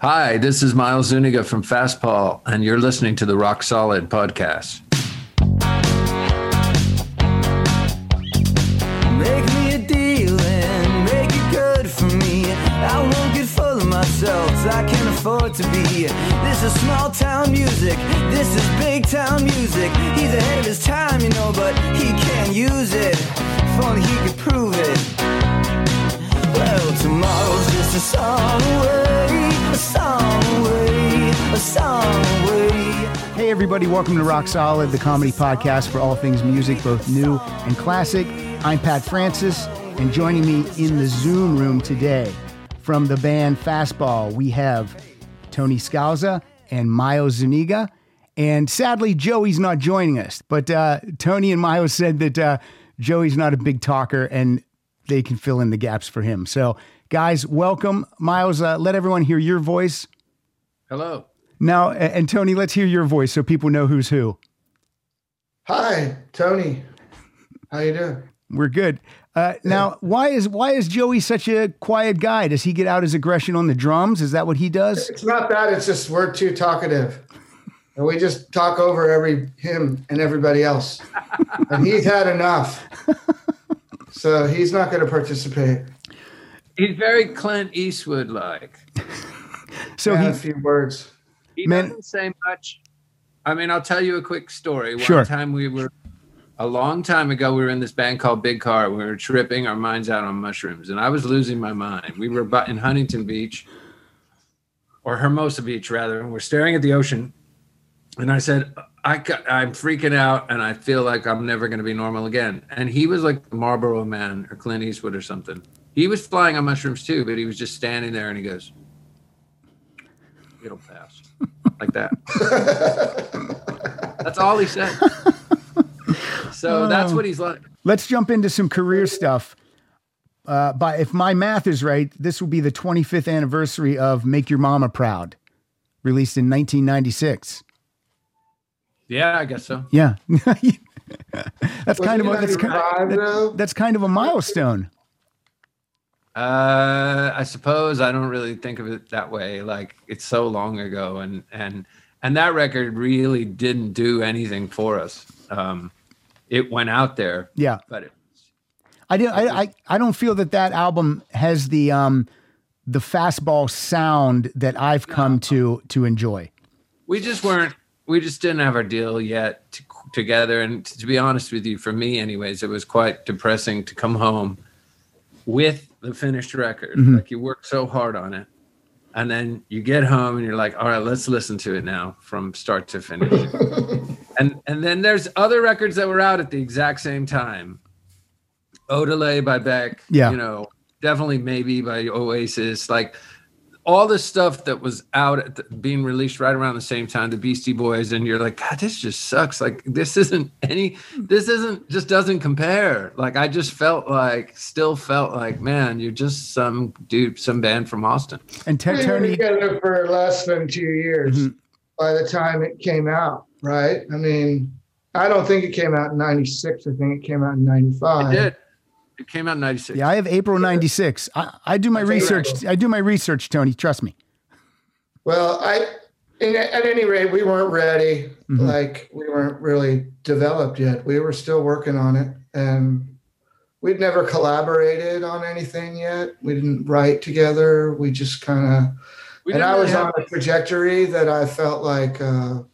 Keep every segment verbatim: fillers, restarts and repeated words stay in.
Hi, this is Miles Zuniga from Fastball, and you're listening to the Rock Solid Podcast. Make me a deal and make it good for me. I won't get full of myself, I can't afford to be. This is small town music, this is big town music. He's ahead of his time, you know, but he can't use it. If only he could prove it. Well, tomorrow's just a song away, a song away, a song away. Hey everybody, welcome to Rock Solid, the comedy podcast for all things music, both new and classic. I'm Pat Francis, and joining me in the Zoom room today from the band Fastball, we have Tony Scalza and Miles Zuniga. And sadly, Joey's not joining us, but uh, Tony and Miles said that uh, Joey's not a big talker and they can fill in the gaps for him. So guys, welcome. Miles, uh, let everyone hear your voice. Hello. Now, and Tony, let's hear your voice so people know who's who. Hi, Tony. How you doing? We're good. Uh, now, why is why is Joey such a quiet guy? Does he get out his aggression on the drums? Is that what he does? It's not that. It's just we're too talkative. And we just talk over every him and everybody else. And he's had enough. So he's not going to participate. He's very Clint Eastwood-like. So yeah, he, a few words. He Man- doesn't say much. I mean, I'll tell you a quick story. One Sure. time we were, a long time ago, we were in this band called Big Car. We were tripping our minds out on mushrooms, and I was losing my mind. We were bu- in Huntington Beach, or Hermosa Beach, rather, and we're staring at the ocean. And I said, I got, I'm freaking out, and I feel like I'm never going to be normal again. And he was like the Marlboro Man or Clint Eastwood or something. He was flying on mushrooms too, but he was just standing there, and he goes, "It'll pass," like that. That's all he said. So that's what he's like. let's jump into some career stuff. Uh, but if my math is right, this will be the twenty-fifth anniversary of "Make Your Mama Proud," released in nineteen ninety-six. Yeah, I guess so. Yeah, that's Was kind of it a, that's, ninety-five, kind, though? that, that's kind of a milestone. Uh, I suppose I don't really think of it that way. Like, it's so long ago, and and and that record really didn't do anything for us. Um, it went out there, Yeah, but it, I did. I, I I don't feel that that album has the um the Fastball sound that I've come to to enjoy. we just weren't. We just didn't have our deal yet t- together. And to be honest with you, for me, anyways, it was quite depressing to come home with the finished record. Mm-hmm. Like, you worked so hard on it, and then you get home and you're like, all right, let's listen to it now from start to finish. and and then there's other records that were out at the exact same time. Odelay by Beck, Yeah. you know, definitely Maybe by Oasis, like all the stuff that was out at the, being released right around the same time, the Beastie Boys, and you're like, God, this just sucks. Like, this isn't any, this isn't, just doesn't compare. Like, I just felt like, still felt like, man, you're just some dude, some band from Austin. And T- We were Tony, together for less than two years Mhm. by the time it came out, right? I mean, I don't think it came out in ninety-six. I think it came out in ninety-five. It did. It came out in ninety-six. yeah, I have April ninety-six. I, I do my That's research. correct. I do my research, Tony. Trust me. Well, I, in, at any rate, we weren't ready. Mhm. Like, we weren't really developed yet. We were still working on it, and we'd never collaborated on anything yet. We didn't write together. We just kind of, We and didn't I really was have- on a trajectory that I felt like, uh,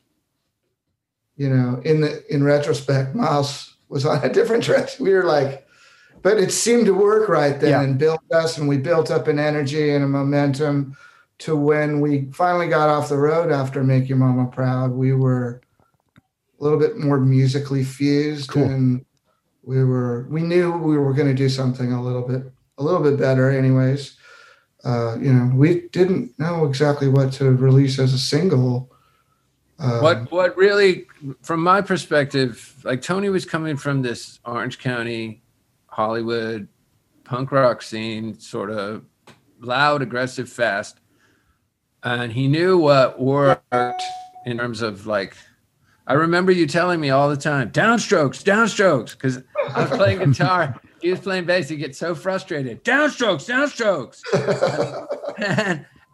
you know, in the in retrospect, Miles was on a different trajectory. We were like, but it seemed to work right then Yeah. and built us, and we built up an energy and a momentum to when we finally got off the road after Make Your Mama Proud. We were a little bit more musically fused, Cool. and we were we knew we were going to do something a little bit a little bit better. Anyways, uh, you know, we didn't know exactly what to release as a single. Um, What what really, from my perspective, like, Tony was coming from this Orange County, Hollywood, punk rock scene, sort of loud, aggressive, fast. And he knew what worked in terms of, like, I remember you telling me all the time, downstrokes, downstrokes, because I was playing guitar. He was playing bass. He'd get so frustrated. Downstrokes, downstrokes. and,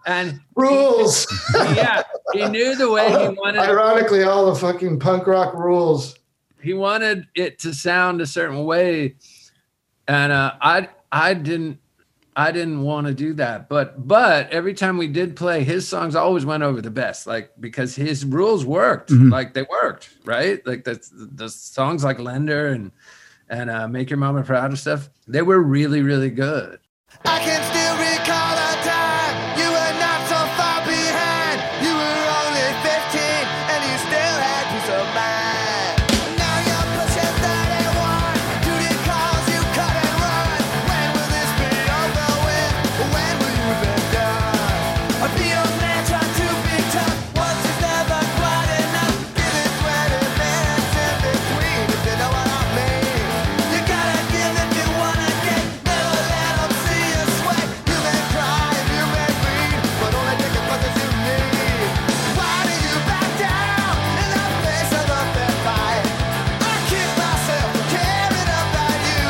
And rules. yeah, he knew the way he wanted. Ironically, all the fucking punk rock rules. He wanted it to sound a certain way, and uh, I I didn't I didn't want to do that. But but every time we did play, his songs always went over the best, like because his rules worked, Mhm. like they worked, right? Like the the songs like Lender and and uh, Make Your Mama Proud and stuff, they were really really good. I can still recall a time you were not so far behind. You were only fifteen and you still had peace of mind. Now you're pushing thirty-one, duty calls you cut and run. When will this be over with? When will you be done? Be a man, try to be tough. Once is never quite enough. Give it twenty minutes in between, if you know what I mean. You gotta give if you wanna get. Never let them see you sweat. You may cry and you may bleed, but only take as much as you need. Why do you back down in the face of a fair fight? I keep myself from caring about you.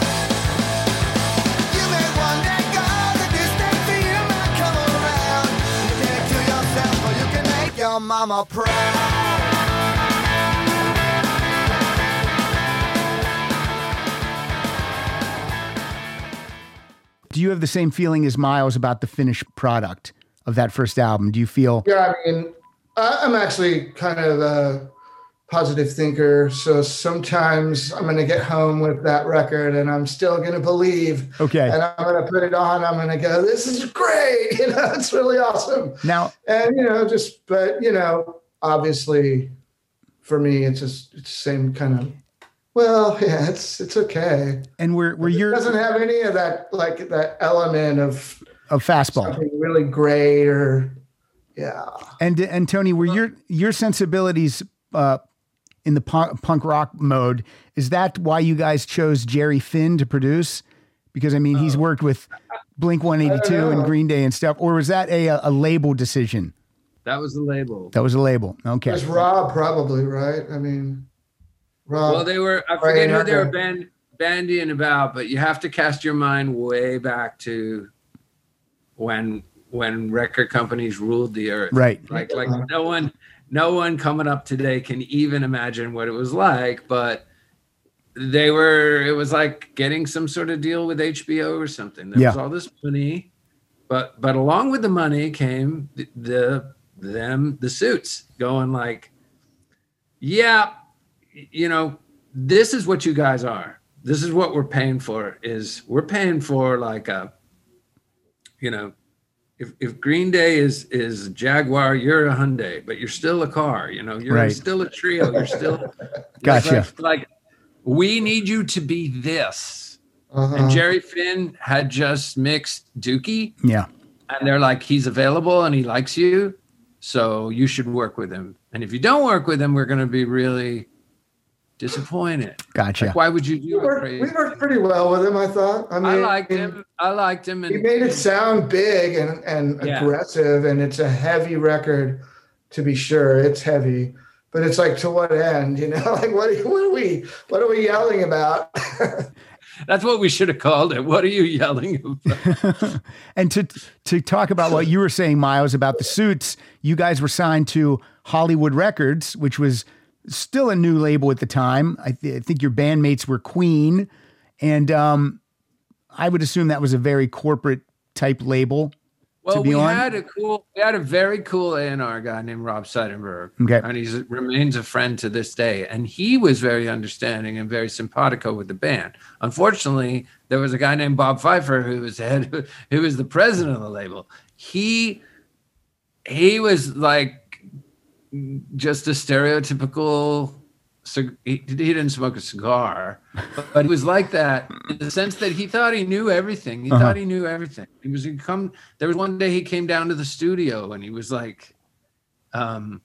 You may one day go the distance for you might come around. You take to yourself or you can make your mama proud. Do you have the same feeling as Miles about the finished product of that first album? Do you feel Yeah, I mean, I- I'm actually kind of a positive thinker. So sometimes I'm going to get home with that record and I'm still going to believe. okay? And I'm going to put it on. I'm going to go, this is great. You know, it's really awesome. Now, And, you know, just, but, you know, obviously for me, it's just, it's the same kind of, well, yeah, it's, it's okay. and were were It your doesn't have any of that, like that element of of fastball something really great or, yeah. and and Tony, were your your sensibilities uh, in the punk, punk rock mode? Is that why you guys chose Jerry Finn to produce? Because I mean, he's worked with Blink one eighty-two and know. Green Day and stuff, or was that a a label decision? That was the label. That was a label. Okay. It's Rob probably, right? I mean, Rob. Well, they were, I forget who they were band, bandying about, but you have to cast your mind way back to when when record companies ruled the earth. Right. Like like no one no one coming up today can even imagine what it was like, but they were it was like getting some sort of deal with H B O or something. There Yeah. was all this money, but but along with the money came the, the them the suits going like, yeah, you know, this is what you guys are. This is what we're paying for. Is we're paying for like a, you know, if if Green Day is is Jaguar, you're a Hyundai, but you're still a car. You know, you're Right. still a trio. You're still Gotcha. Like, like we need you to be this. Uh-huh. And Jerry Finn had just mixed Dookie, Yeah. and they're like, he's available and he likes you, so you should work with him. And if you don't work with him, we're going to be really disappointed. Gotcha. Like, why would you we do it worked, crazy? we worked pretty well with him, I thought. I mean, I liked him. I liked him. He And made it sound big and, and Yeah. aggressive, and it's a heavy record, to be sure. It's heavy, but it's like, to what end? You know, like what? Are, what are we? What are we yelling about? that's what we should have called it. What are you yelling about? And to to talk about what you were saying, Miles, about the suits, you guys were signed to Hollywood Records, which was still a new label at the time. I, th- I think your bandmates were Queen, and um, I would assume that was a very corporate type label. Well, be we on? had a cool, we had a very cool A and R guy named Rob Seidenberg. Okay. And he remains a friend to this day. And he was very understanding and very simpatico with the band. Unfortunately, there was a guy named Bob Pfeiffer who was the head, who was the president of the label. He, he was like just a stereotypical. Cig- he, he didn't smoke a cigar, but, but he was like that in the sense that he thought he knew everything. He Uh-huh. thought he knew everything. He was he'd come. There was one day he came down to the studio and he was like, um,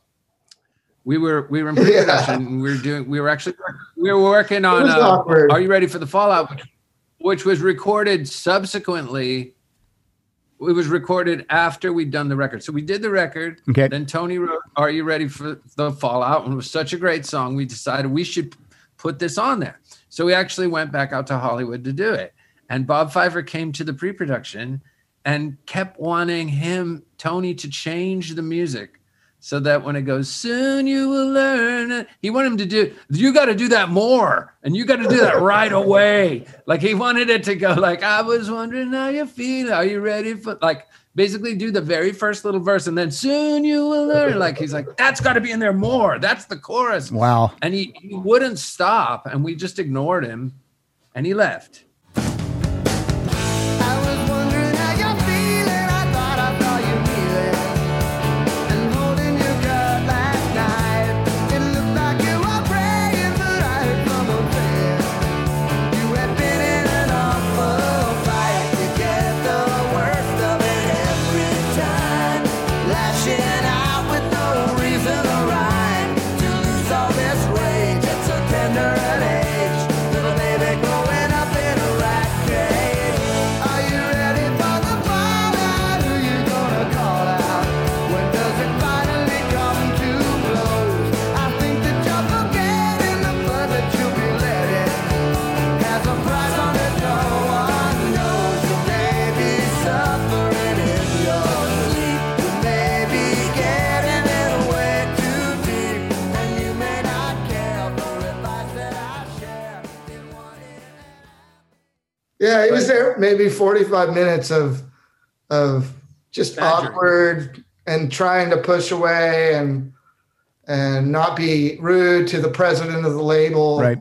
we were we were in pre-production. Yeah. And we were doing. We were actually we were working on. was Uh, awkward. Are You Ready for the Fallout? Which, which was recorded subsequently. It was recorded after we'd done the record. So we did the record. Okay. Then Tony wrote, Are You Ready for the Fallout? And it was such a great song. We decided we should put this on there. So we actually went back out to Hollywood to do it. And Bob Pfeiffer came to the pre-production and kept wanting him, Tony, to change the music so that when it goes, soon you will learn it, he wanted him to do, you got to do that more. And you got to do that right away. Like he wanted it to go like, I was wondering how you feel. Are you ready for, like, basically do the very first little verse and then soon you will learn. Like, he's like, that's got to be in there more. That's the chorus. Wow. And he, he wouldn't stop. And we just ignored him and he left. Yeah, he was there maybe forty-five minutes of of just Badgering. awkward and trying to push away and and not be rude to the president of the label. Right.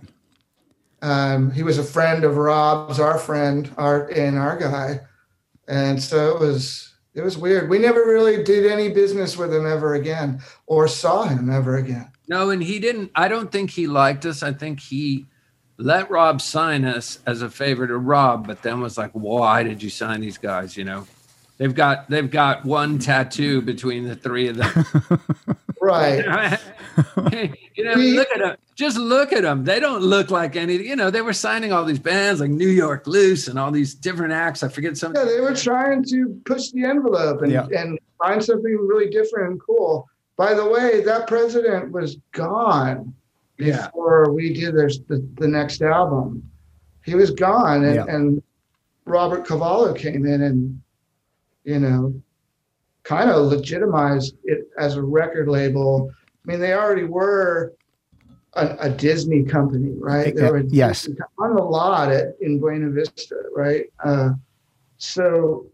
Um, he was a friend of Rob's, our friend, our and our guy, and so it was it was weird. We never really did any business with him ever again, or saw him ever again. No, and he didn't. I don't think he liked us. I think he let Rob sign us as a favor to Rob, but then was like, why did you sign these guys? You know, they've got they've got one tattoo between the three of them. Right. You know, look at them. Just look at them. They don't look like any, you know, they were signing all these bands like New York Loose and all these different acts. I forget some. Yeah, they were trying to push the envelope and, Yeah. and find something really different and cool. By the way, that president was gone Yeah. before we did this, the, the next album. He was gone, and, Yeah. and Robert Cavallo came in and, you know, kind of legitimized it as a record label. I mean, they already were a, a Disney company, right? They were Yes. on the lot at, in Buena Vista, right? Uh, so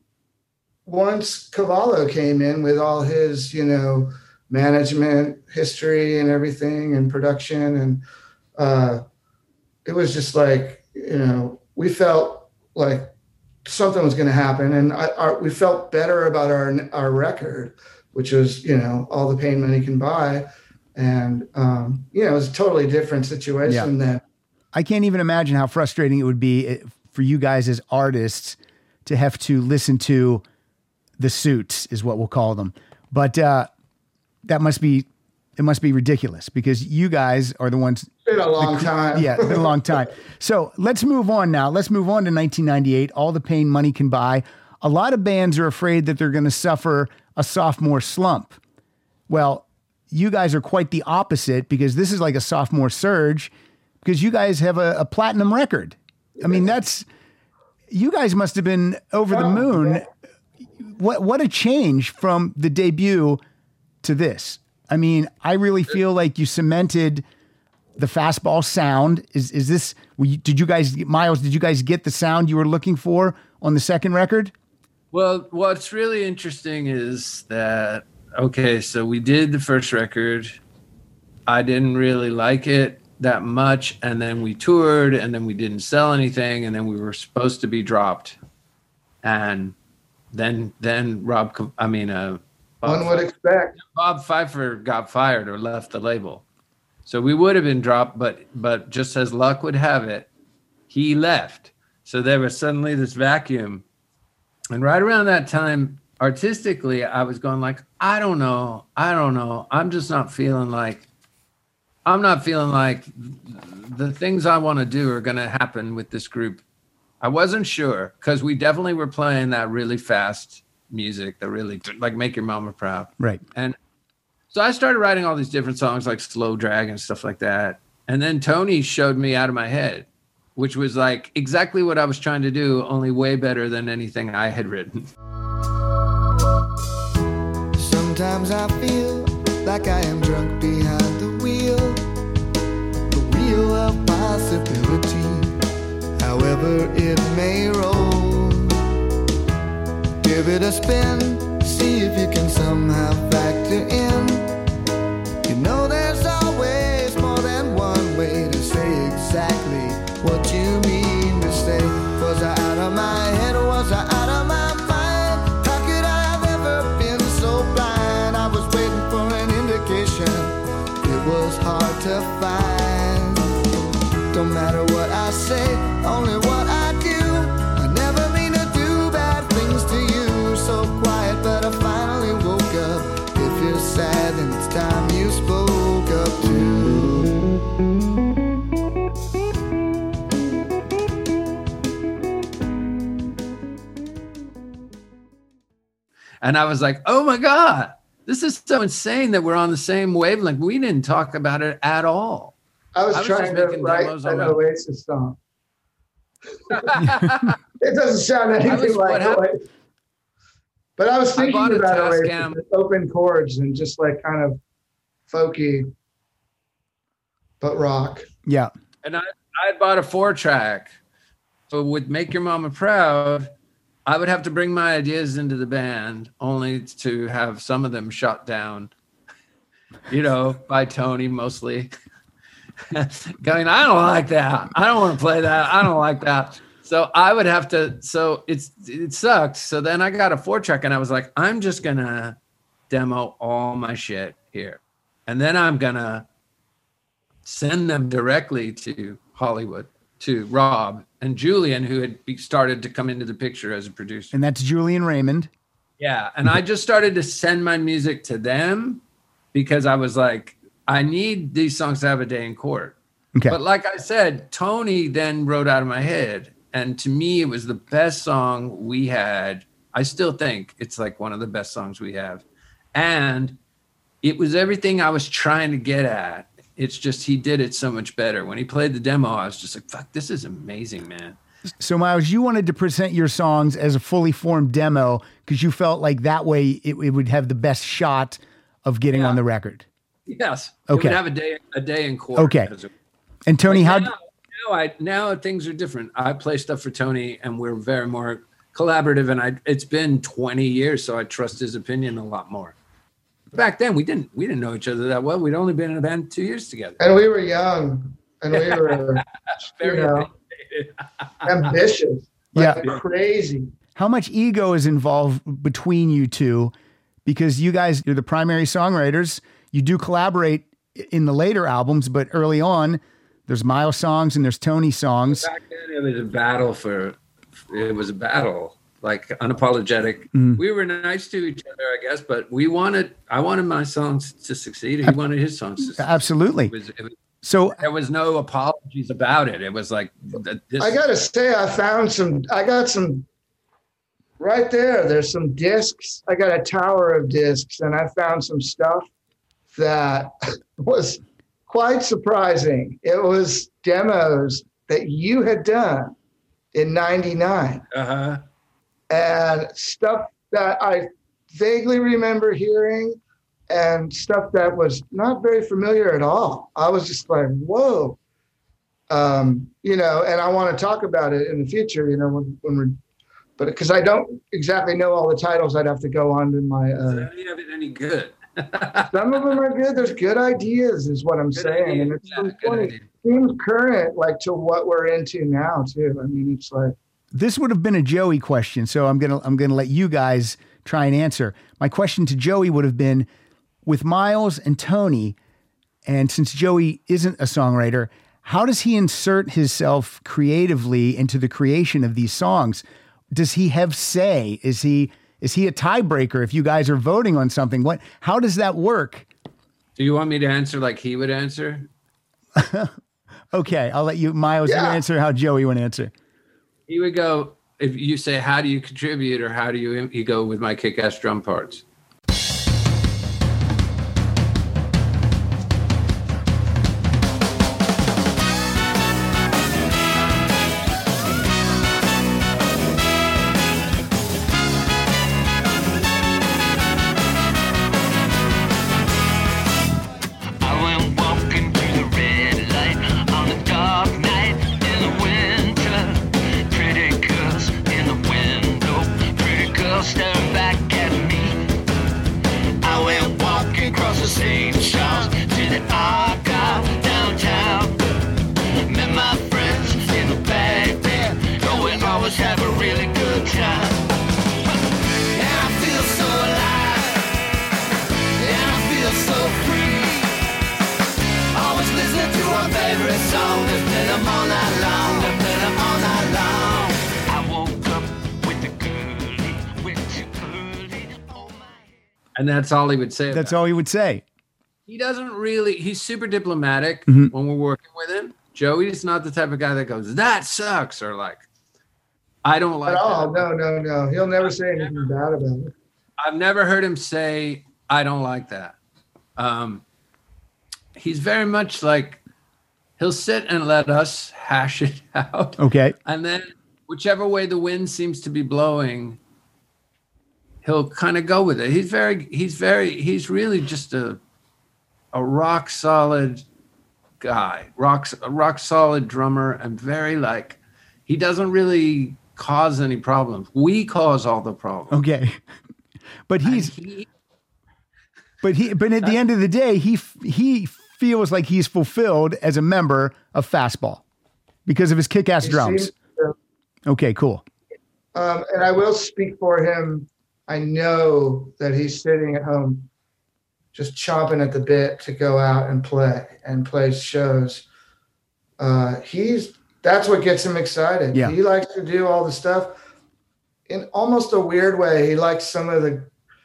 once Cavallo came in with all his, you know, management history and everything and production, and uh, it was just like, you know, we felt like something was going to happen, and I, our, we felt better about our our record, which was, you know, All the Pain Money Can Buy, and um, you know, it was a totally different situation Yeah. than. I can't even imagine how frustrating it would be for you guys as artists to have to listen to the Suits, is what we'll call them. But uh, that must be, it must be ridiculous because you guys are the ones. It's been a long time. Yeah, it's been a long time. So let's move on now. Let's move on to nineteen ninety-eight, All the Pain Money Can Buy. A lot of bands are afraid that they're going to suffer a sophomore slump. Well, you guys are quite the opposite because this is like a sophomore surge because you guys have a, a platinum record. I mean, that's, you guys must have been over the moon. What, what a change from the debut to this. I mean, I really feel like you cemented the fastball sound. Is is this, were you, did you guys, Miles, did you guys get the sound you were looking for on the second record? Well, what's really interesting is that, okay, so we did the first record. I didn't really like it that much. And then we toured and then we didn't sell anything. And then we were supposed to be dropped. And then, then Rob, Co- I mean, uh, One would expect. Bob Pfeiffer got fired or left the label. So we would have been dropped, but but just as luck would have it, he left. So there was suddenly this vacuum. And right around that time, artistically, I was going like, I don't know. I don't know. I'm just not feeling like, I'm not feeling like the things I want to do are going to happen with this group. I wasn't sure because we definitely were playing that really fast music that really like Make Your Mama Proud. Right. And so I started writing all these different songs like Slow Drag and stuff like that. And then Tony showed me Out of My Head, which was like exactly what I was trying to do, only way better than anything I had written. Sometimes I feel like I am drunk behind the wheel, the wheel of possibility, however it may roll. Give it a spin, see if you can somehow factor in. You know there's always more than one way to say exactly what you mean to say. Was I out of my head or was I out of my mind? How could I have ever been so blind? I was waiting for an indication, it was hard to find. Don't matter what I say, only what I do. I never mean to do bad things to you. So quiet, but I finally woke up. If you're sad, then it's time you spoke up too. And I was like, oh my God, this is so insane that we're on the same wavelength. We didn't talk about it at all. I was, I was trying to write an Oasis song. It doesn't sound anything was, like Oasis. But I was thinking I about Oasis Tascam. with open chords and just like kind of folky, but rock. Yeah. And I, I bought a four track. So with Make Your Mama Proud, I would have to bring my ideas into the band only to have some of them shot down, you know, by Tony mostly. Going, I don't like that. I don't want to play that. I don't like that. So I would have to, so it's, it sucked. So then I got a four track and I was like, I'm just going to demo all my shit here. And then I'm going to send them directly to Hollywood, to Rob and Julian, who had started to come into the picture as a producer. And that's Julian Raymond. Yeah. And I just started to send my music to them because I was like, I need these songs to have a day in court. Okay. But like I said, Tony then wrote Out of My Head. And to me, it was the best song we had. I still think it's like one of the best songs we have. And it was everything I was trying to get at. It's just he did it so much better. When he played the demo, I was just like, fuck, this is amazing, man. So, Miles, you wanted to present your songs as a fully formed demo because you felt like that way it, it would have the best shot of getting Yeah. on the record. Yes. Okay. It would have a day, a day in court. Okay. As a- And Tony, how... now, now, I, now things are different. I play stuff for Tony and we're very more collaborative. And I, it's been twenty years, so I trust his opinion a lot more. Back then, we didn't we didn't know each other that well. We'd only been in a band two years together. And we were young and we were Very you know, ambitious. Like Yeah. crazy. how much ego is involved between you two? Because you guys, you're the primary songwriters. You do collaborate in the later albums, but early on, there's Miles songs and there's Tony songs. Back then, it was a battle for. It was a battle, like unapologetic. Mm. We were nice to each other, I guess, but we wanted. I wanted my songs to succeed. He wanted his songs to succeed. Absolutely. It was, it was, so there was no apologies about it. It was like this. I gotta say, I found some. I got some. Right there, there's some discs. I got a tower of discs, and I found some stuff that was quite surprising. It was demos that you had done in ninety-nine. Uh-huh. And stuff that I vaguely remember hearing and stuff that was not very familiar at all. I was just like, whoa. Um, you know, and I want to talk about it in the future, you know, when, when we're, but because I don't exactly know all the titles, I'd have to go on to my. Uh, None of it any good. Some of them are good. There's good ideas, is what I'm Good saying, idea. and it's Yeah, so good funny. idea. Seems current, like to what we're into now too. I mean, it's like this would have been a Joey question, so I'm gonna I'm gonna let you guys try and answer. My question to Joey would have been, with Miles and Tony, and since Joey isn't a songwriter, how does he insert himself creatively into the creation of these songs? Does he have say? Is he is he a tiebreaker if you guys are voting on something? What? How does that work? Do you want me to answer like he would answer? Okay, I'll let you, Miles, Yeah. you answer how Joey would answer. He would go, if you say, how do you contribute or how do you, you go with my kick-ass drum parts. Saint Charles to the Argyle downtown. Met my friends in the back there. Oh, we always have a really good time. And I feel so alive. And I feel so free. Always listening to our favorite song. They play them all night long. They play them all night long. I woke up with the girlie, with the girlie. Oh my. And that's all he would say. That's about all he would say. He doesn't really, he's super diplomatic Mhm. when we're working with him. Joey's not the type of guy that goes, that sucks, or like, I don't like Oh, that. no, no, no. He'll never say anything bad about it. I've never heard him say, I don't like that. Um, he's very much like, he'll sit and let us hash it out. Okay. And then whichever way the wind seems to be blowing, he'll kind of go with it. He's very, he's very, he's really just a, a rock solid guy, rock, a rock solid drummer, and very like, he doesn't really cause any problems. We cause all the problems. Okay. But And he's, he- but he, but at the end of the day, he, f- he feels like he's fulfilled as a member of Fastball because of his kick-ass He drums. seems to- Okay, cool. Um, and I will speak for him. I know that he's sitting at home just chomping at the bit to go out and play and play shows. Uh, he's that's what gets him excited. Yeah. He likes to do all the stuff in almost a weird way. He likes some of the,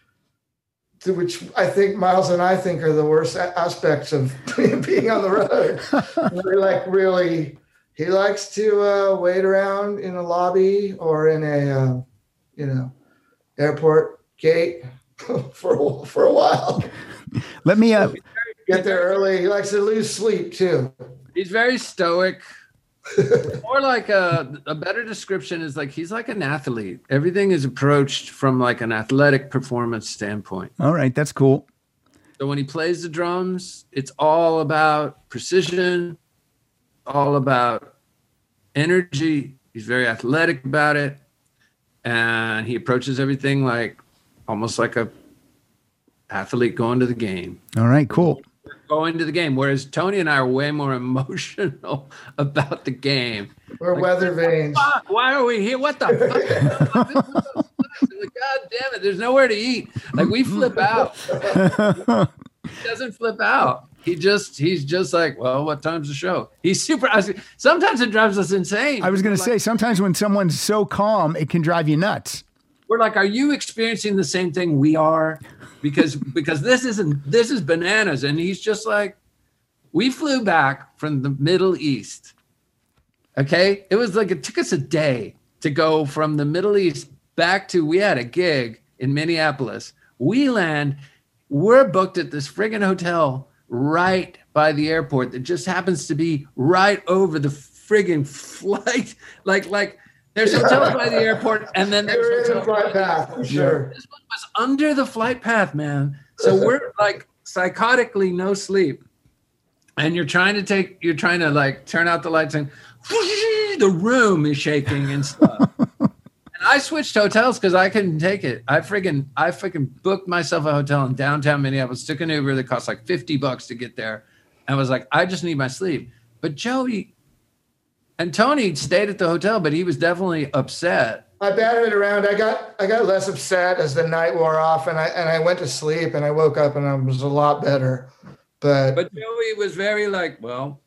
to which I think Miles and I think are the worst a- aspects of being on the road. We're like really, he likes to uh, wait around in a lobby or in a, uh, you know, airport gate for for a while. Let me, uh, Get there early. He likes to lose sleep too. he's very stoic. Or like a, a better description is like, he's like an athlete. Everything is approached from like an athletic performance standpoint. all right, that's cool. So when he plays the drums, it's all about precision, all about energy. He's very athletic about it. And he approaches everything like almost like a athlete going to the game. All right, cool. Going to the game. Whereas Tony and I are way more emotional about the game. We're weather vanes. Fuck, why are we here? What the fuck? God damn it. There's nowhere to eat. Like we flip out. He doesn't flip out. He just, he's just like, well, what time's the show? He's super, I was- sometimes it drives us insane. I was going to We're say, like, sometimes when someone's so calm, it can drive you nuts. we're like, are you experiencing the same thing we are? Because, because this isn't, this is bananas. And he's just like, we flew back from the Middle East. Okay. It was like, it took us a day to go from the Middle East back to, we had a gig in Minneapolis. We land, we're booked at this friggin' hotel right by the airport that just happens to be right over the friggin' flight. Like, like there's hotels by the airport, and then You're there's in the hotels flight path, for sure. This one was under the flight path, man. So we're like psychotically no sleep. And you're trying to take, you're trying to like turn out the lights and the room is shaking and stuff. And I switched hotels because I couldn't take it. I friggin' I freaking booked myself a hotel in downtown Minneapolis, took an Uber that cost like fifty bucks to get there. And was like, I just need my sleep. But Joey and Tony stayed at the hotel, but he was definitely upset. I batted it around. I got I got less upset as the night wore off, and I and I went to sleep, and I woke up, and I was a lot better. But, But Joey was very like, well,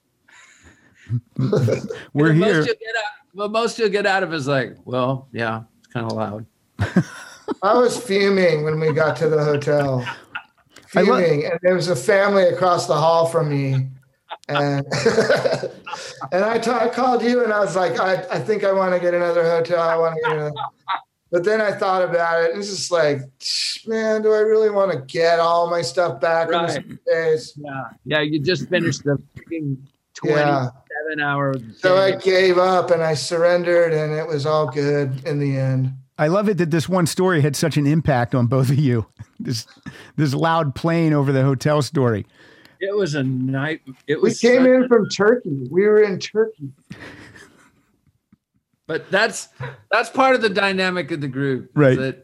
We're the here. Most you'll get out, well, most you'll get out of is like, well, yeah, it's kind of loud. I was fuming when we got to the hotel. I lo- Fuming, and there was a family across the hall from me, and and I, ta- I called you, and I was like, I, I think I want to get another hotel. I want to get another. But then I thought about it, and it's just like, man, do I really want to get all my stuff back Right. in the days? Yeah, yeah, you just finished the freaking Yeah. twenty-seven hour. So I day. gave up and I surrendered, and it was all good in the end. I love it that this one story had such an impact on both of you. This this loud playing over the hotel story. It was a night. It We was. came such- in from Turkey. We were in Turkey. But that's that's part of the dynamic of the group. is Right. That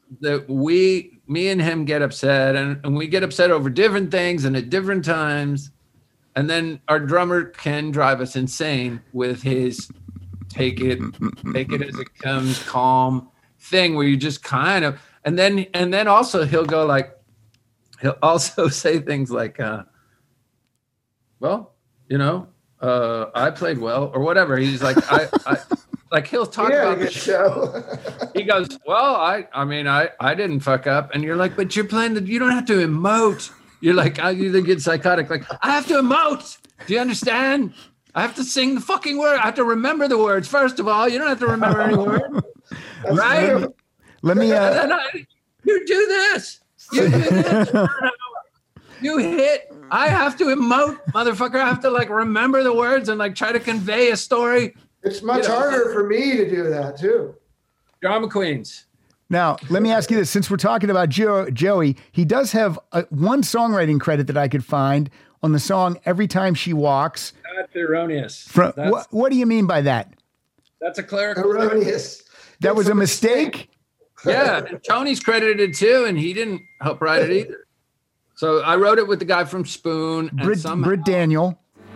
that we, me and him get upset, and, and we get upset over different things and at different times. And then our drummer can drive us insane with his take it, take it as it comes, calm thing where you just kind of, and then, and then also he'll go like, he'll also say things like, uh, well, you know, uh, I played well or whatever. He's like, I, I like, he'll talk Yeah, about good the show. He goes, well, I, I mean, I, I didn't fuck up. And you're like, but you're playing the, you don't have to emote. You're like, I either get psychotic. Like, I have to emote. Do you understand? I have to sing the fucking word. I have to remember the words. First of all, you don't have to remember any word. Right? Let me, And uh, then I, you do this. You do this. You hit. I have to emote, motherfucker. I have to like remember the words and like try to convey a story. It's much You know, harder for me to do that too. Drama queens. now, let me ask you this. Since we're talking about Joe, Joey, he does have a, one songwriting credit that I could find on the song Every Time She Walks. That's erroneous. From, That's, what, what do you mean by that? that's a clerical error. Erroneous. That It's was a mistake? Yeah, and Tony's credited too, and he didn't help write it either. So I wrote it with the guy from Spoon. And Britt, somehow, Britt Daniel.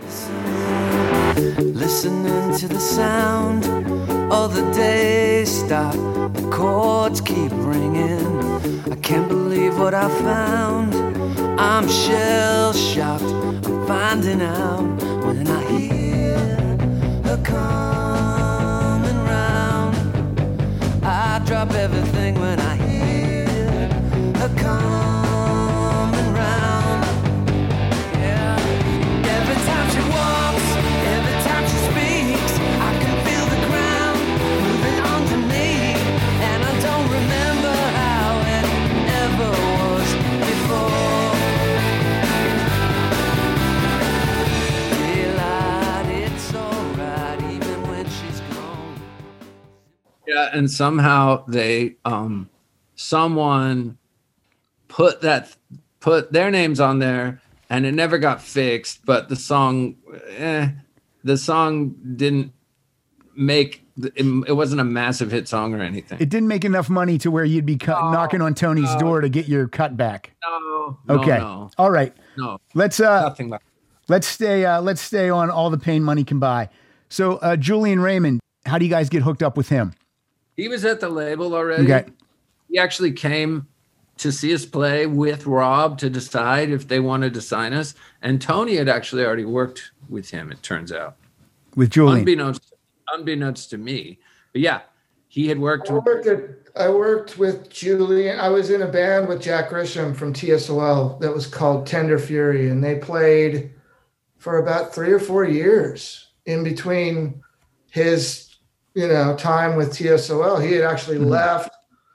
Listening to the sound of the day stop, the chords keep ringing. I can't believe what I found. I'm shell shocked. I'm finding out when I hear her coming round. I drop everything when I hear her coming round. Yeah. Every time she walks, every time she speaks, I can feel the ground moving under me, and I don't remember how it ever was before. Daylight, it's alright even when she's gone. yeah, and somehow they, um, someone put that, put their names on there, and it never got fixed. But the song, eh, the song didn't make. It, it wasn't a massive hit song or anything. It didn't make enough money to where you'd be cut, No, knocking on Tony's no. door to get your cut back. no, no, Okay. no, All right. no, Let's uh nothing like. let's stay uh let's stay on All the Pain Money Can Buy. So uh Julian Raymond, how do you guys get hooked up with him? He was at the label already. Okay. He actually came to see us play with Rob to decide if they wanted to sign us. And Tony had actually already worked with him, it turns out. With Julian. Unbeknownst, unbeknownst to me. But yeah, he had worked I with worked, at, I worked with Julian. I was in a band with Jack Grisham from T S O L that was called Tender Fury, and they played for about three or four years in between his, you know, time with T S O L. He had actually Mhm. left,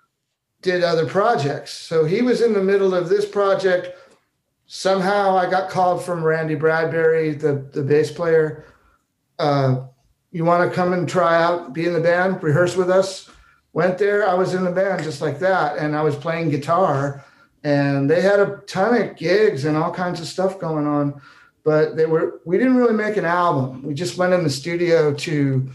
did other projects. So he was in the middle of this project. Somehow I got called from Randy Bradbury, the, the bass player. Uh, you want to come and try out, be in the band, rehearse with us? Went there. I was in the band just like that. And I was playing guitar, and they had a ton of gigs and all kinds of stuff going on, but they were, we didn't really make an album. We just went in the studio to,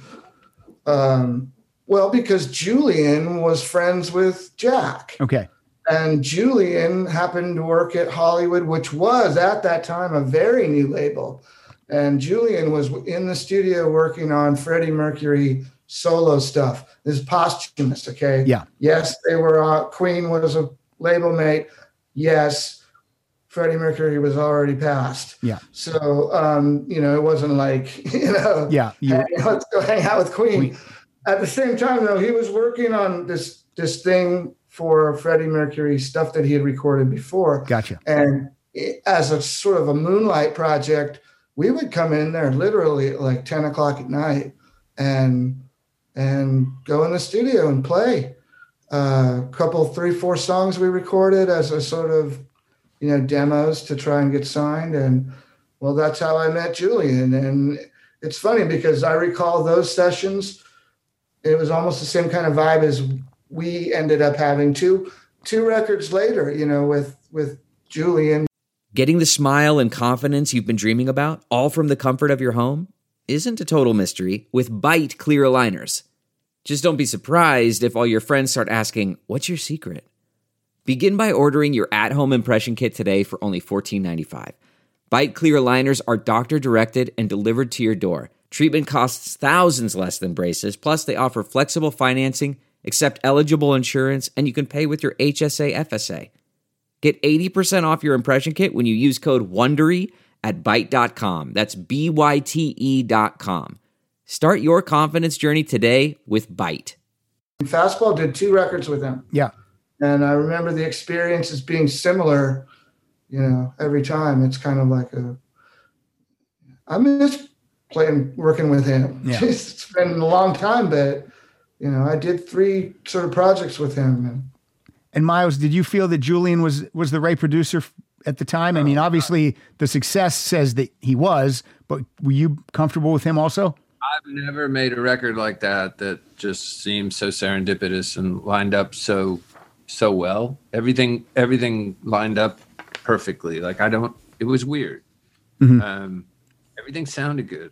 um, well, because Julian was friends with Jack. Okay. And Julian happened to work at Hollywood, which was at that time a very new label. And Julian was in the studio working on Freddie Mercury solo stuff. This is posthumous, okay? Yeah. Yes, they were, uh, Queen was a label mate. Yes, Freddie Mercury was already passed. Yeah. So, um, you know, it wasn't like, you know, Yeah. You, hey, let's go hang out with Queen. Queen. At the same time, though, he was working on this this thing for Freddie Mercury, stuff that he had recorded before. gotcha. And it, as a sort of a moonlight project, we would come in there literally at like ten o'clock at night and and go in the studio and play. A uh, couple, three, four songs we recorded as a sort of, you know, demos to try and get signed. And well, that's how I met Julian. And it's funny because I recall those sessions. It was almost the same kind of vibe as we ended up having two two records later, you know, with with Julian. Getting the smile and confidence you've been dreaming about, all from the comfort of your home, isn't a total mystery with Byte clear aligners. Just don't be surprised if all your friends start asking, "What's your secret?" Begin by ordering your at-home impression kit today for only fourteen ninety-five. Byte Clear aligners are doctor-directed and delivered to your door. Treatment costs thousands less than braces, plus they offer flexible financing, accept eligible insurance, and you can pay with your H S A F S A. Get eighty percent off your impression kit when you use code WONDERY at byte dot com. That's B Y T E dot com. Start your confidence journey today with Byte. Fastball did two records with him. Yeah. And I remember the experience as being similar, you know, every time. It's kind of like a, I miss playing, working with him. Yeah. It's been a long time, but, you know, I did three sort of projects with him. And, And Miles, did you feel that Julian was was the right producer f- at the time? I mean, obviously the success says that he was, but were you comfortable with him also? I've never made a record like that that just seemed so serendipitous and lined up so so well. Everything everything lined up perfectly. Like I don't. It was weird. Mm-hmm. Um, everything sounded good.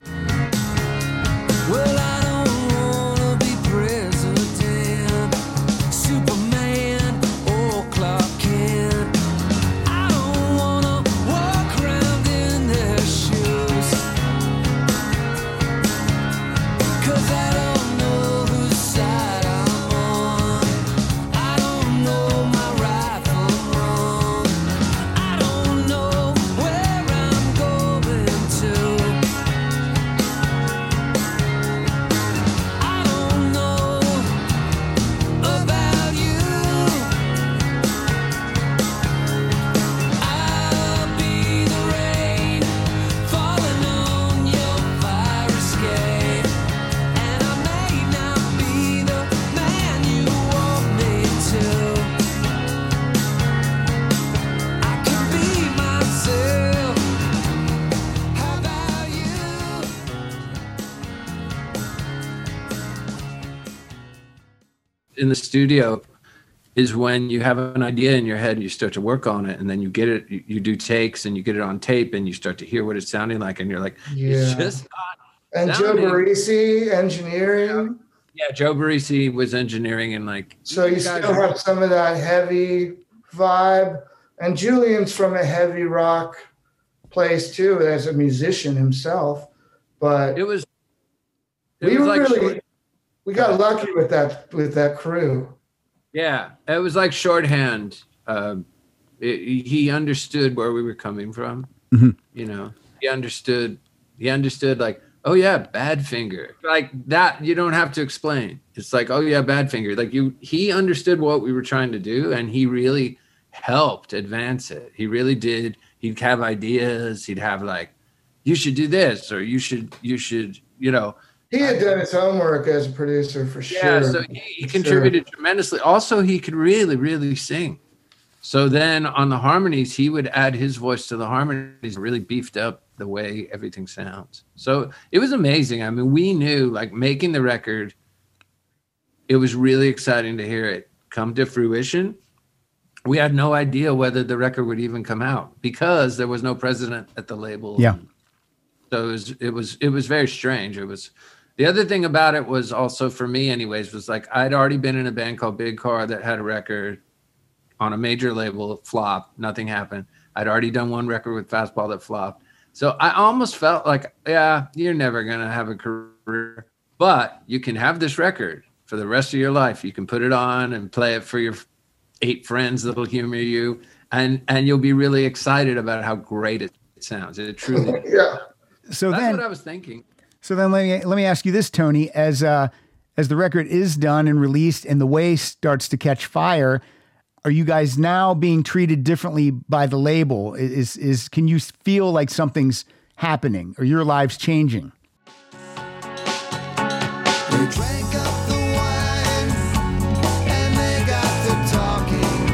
Well, I don't wanna be president, Superman, or Clark Kent. I don't wanna walk around in their shoes, 'cause I don't know whose side I'm on. I don't know my right from wrong. I don't know where I'm going to. I don't know about you. I'll be the rain falling on your fire escape, and I may not be the man you want me to. I can be myself. How about you? In the studio is when you have an idea in your head, you start to work on it, and then you get it, you, you do takes and you get it on tape and you start to hear what it's sounding like, and you're like, it's Yeah. just not. and Joe Sounding. Barisi, engineering. Yeah, Joe Barisi was engineering and like, So you guys still are- have some of that heavy vibe. And Julian's from a heavy rock place too, as a musician himself. But it was, it we was were like really, short- we got lucky with that with that crew. yeah, it was like shorthand. Uh, it, he understood where we were coming from. Mhm. You know, he understood, he understood like, oh yeah, Badfinger, like that. You don't have to explain. It's like, oh yeah, Badfinger. Like you, he understood what we were trying to do, and he really helped advance it. He really did. He'd have ideas. He'd have like, you should do this, or you should, you should, you know. He had done his homework as a producer for Yeah, sure. so he, he contributed tremendously. Also, he could really, really sing. So then on the harmonies, he would add his voice to the harmonies, really beefed up the way everything sounds. So it was amazing. I mean, we knew like making the record, it was really exciting to hear it come to fruition. We had no idea whether the record would even come out because there was no president at the label. Yeah. So it was, it was, it was very strange. It was, the other thing about it was also for me anyways, was like, I'd already been in a band called Big Car that had a record on a major label, flop, nothing happened. I'd already done one record with Fastball that flopped. So I almost felt like, yeah, you're never going to have a career, but you can have this record for the rest of your life. You can put it on and play it for your eight friends that'll humor you. And, and you'll be really excited about how great it sounds. It truly, yeah. So that's then, what I was thinking. so then let me let me ask you this, Tony, as uh, as the record is done and released, and the way starts to catch fire, are you guys now being treated differently by the label? Is is can you feel like something's happening, or your lives changing? They drank up the wine and they got to talking.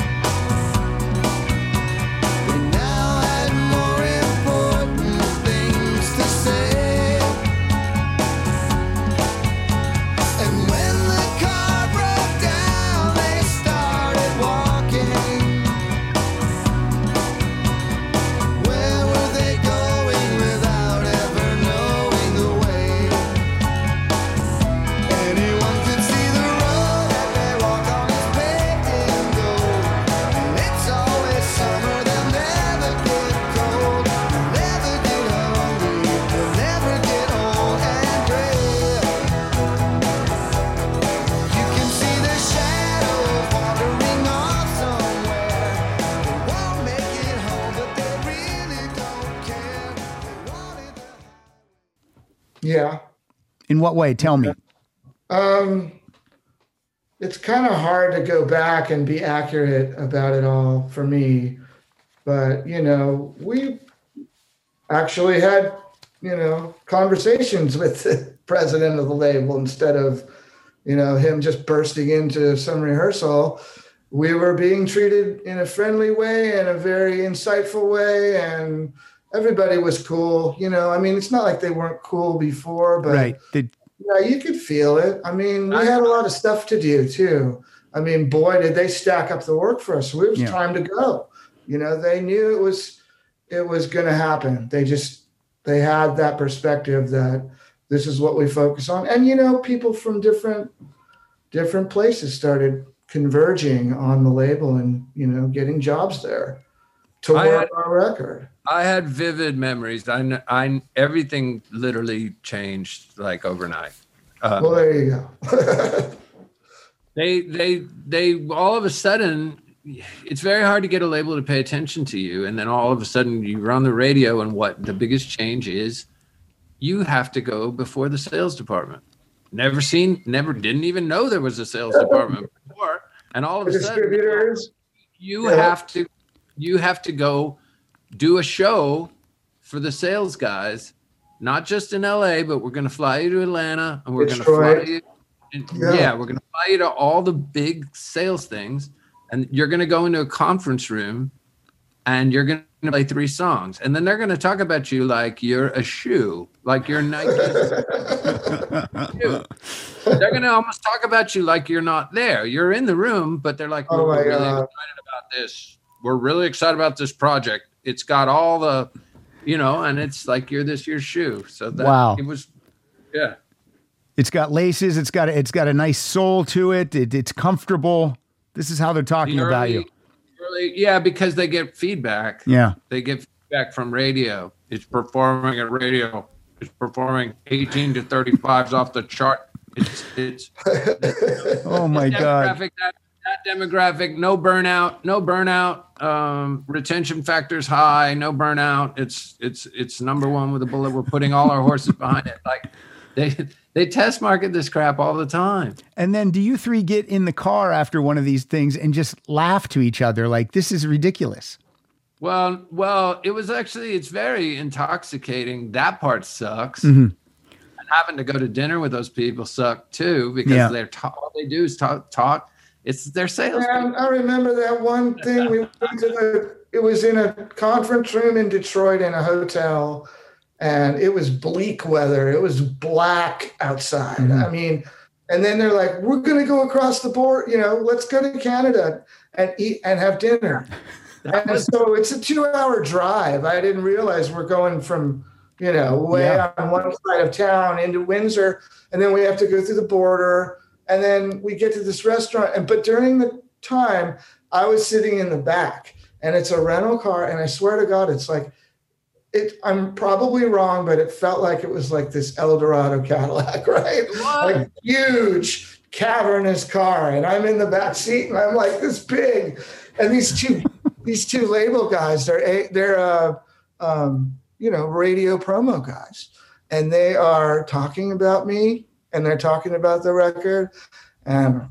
They now had more important things to say. And when the car broke down, they started walking. Where were they going without ever knowing the way? And Yeah. In what way? Tell me. Um, it's kind of hard to go back and be accurate about it all for me. But, you know, we actually had, you know, conversations with the president of the label instead of, you know, him just bursting into some rehearsal. We were being treated in a friendly way and a very insightful way, and everybody was cool. You know, I mean, it's not like they weren't cool before, but right. Did- yeah, you could feel it. I mean, we had a lot of stuff to do too. I mean, boy, did they stack up the work for us. It was yeah. time to go. You know, they knew it was it was going to happen. They just they had that perspective that this is what we focus on. And you know, people from different different places started converging on the label and, you know, getting jobs there to I work had, our record. I had vivid memories. I, I, everything literally changed like overnight. Um, Well, there you go. they, they, they, all of a sudden, it's very hard to get a label to pay attention to you. And then all of a sudden you're on the radio, and what the biggest change is, you have to go before the sales department. Never seen, never, didn't even know there was a sales department before. And all of a sudden, Distributors. you Yeah. have to, you have to go do a show for the sales guys, not just in L A, but we're going to fly you to Atlanta, and we're going to Detroit. fly you. And, Yeah. yeah, we're going to fly you to all the big sales things, and you're going to go into a conference room, and you're going to play three songs, and then they're going to talk about you like you're a shoe, like you're Nike. They're going to almost talk about you like you're not there. You're in the room, but they're like, Oh we're my really God. excited about this. We're really excited about this project. It's got all the, you know, and it's like you're this year's shoe. So that Wow. it was, yeah. It's got laces. It's got a, it's got a nice soul to it. it it's comfortable. This is how they're talking The about early- you. early- yeah, because they get feedback. Yeah. They get feedback from radio. It's performing at radio. It's performing eighteen to thirty-fives off the chart. It's it's Oh my God. demographic, that, that demographic, no burnout, no burnout. Um, retention factors high, no burnout. It's it's it's number one with a bullet. We're putting all our horses behind it. Like they they test market this crap all the time. And then do you three get in the car after one of these things and just laugh to each other like, this is ridiculous? Well, well, it was actually, it's very intoxicating. That part sucks. Mm-hmm. And having to go to dinner with those people suck too, because Yeah. they're ta- all they do is talk, talk. It's their sales. Man, I remember that one thing. We went to the, it was in a conference room in Detroit in a hotel, and it was bleak weather. It was black outside. Mhm. I mean, and then they're like, we're going to go across the board, you know, let's go to Canada and eat and have dinner. And so it's a two hour drive. I didn't realize we're going from, you know, way Yeah. on one side of town into Windsor, and then we have to go through the border, and then we get to this restaurant. And but during the time, I was sitting in the back, and it's a rental car, and I swear to God, it's like it. I'm probably wrong, but it felt like it was like this Eldorado Cadillac, right? Like huge cavernous car, and I'm in the back seat, and I'm like this big, and these two these two label guys, they're a- they're uh, um, you know, radio promo guys, and they are talking about me, and they're talking about the record, and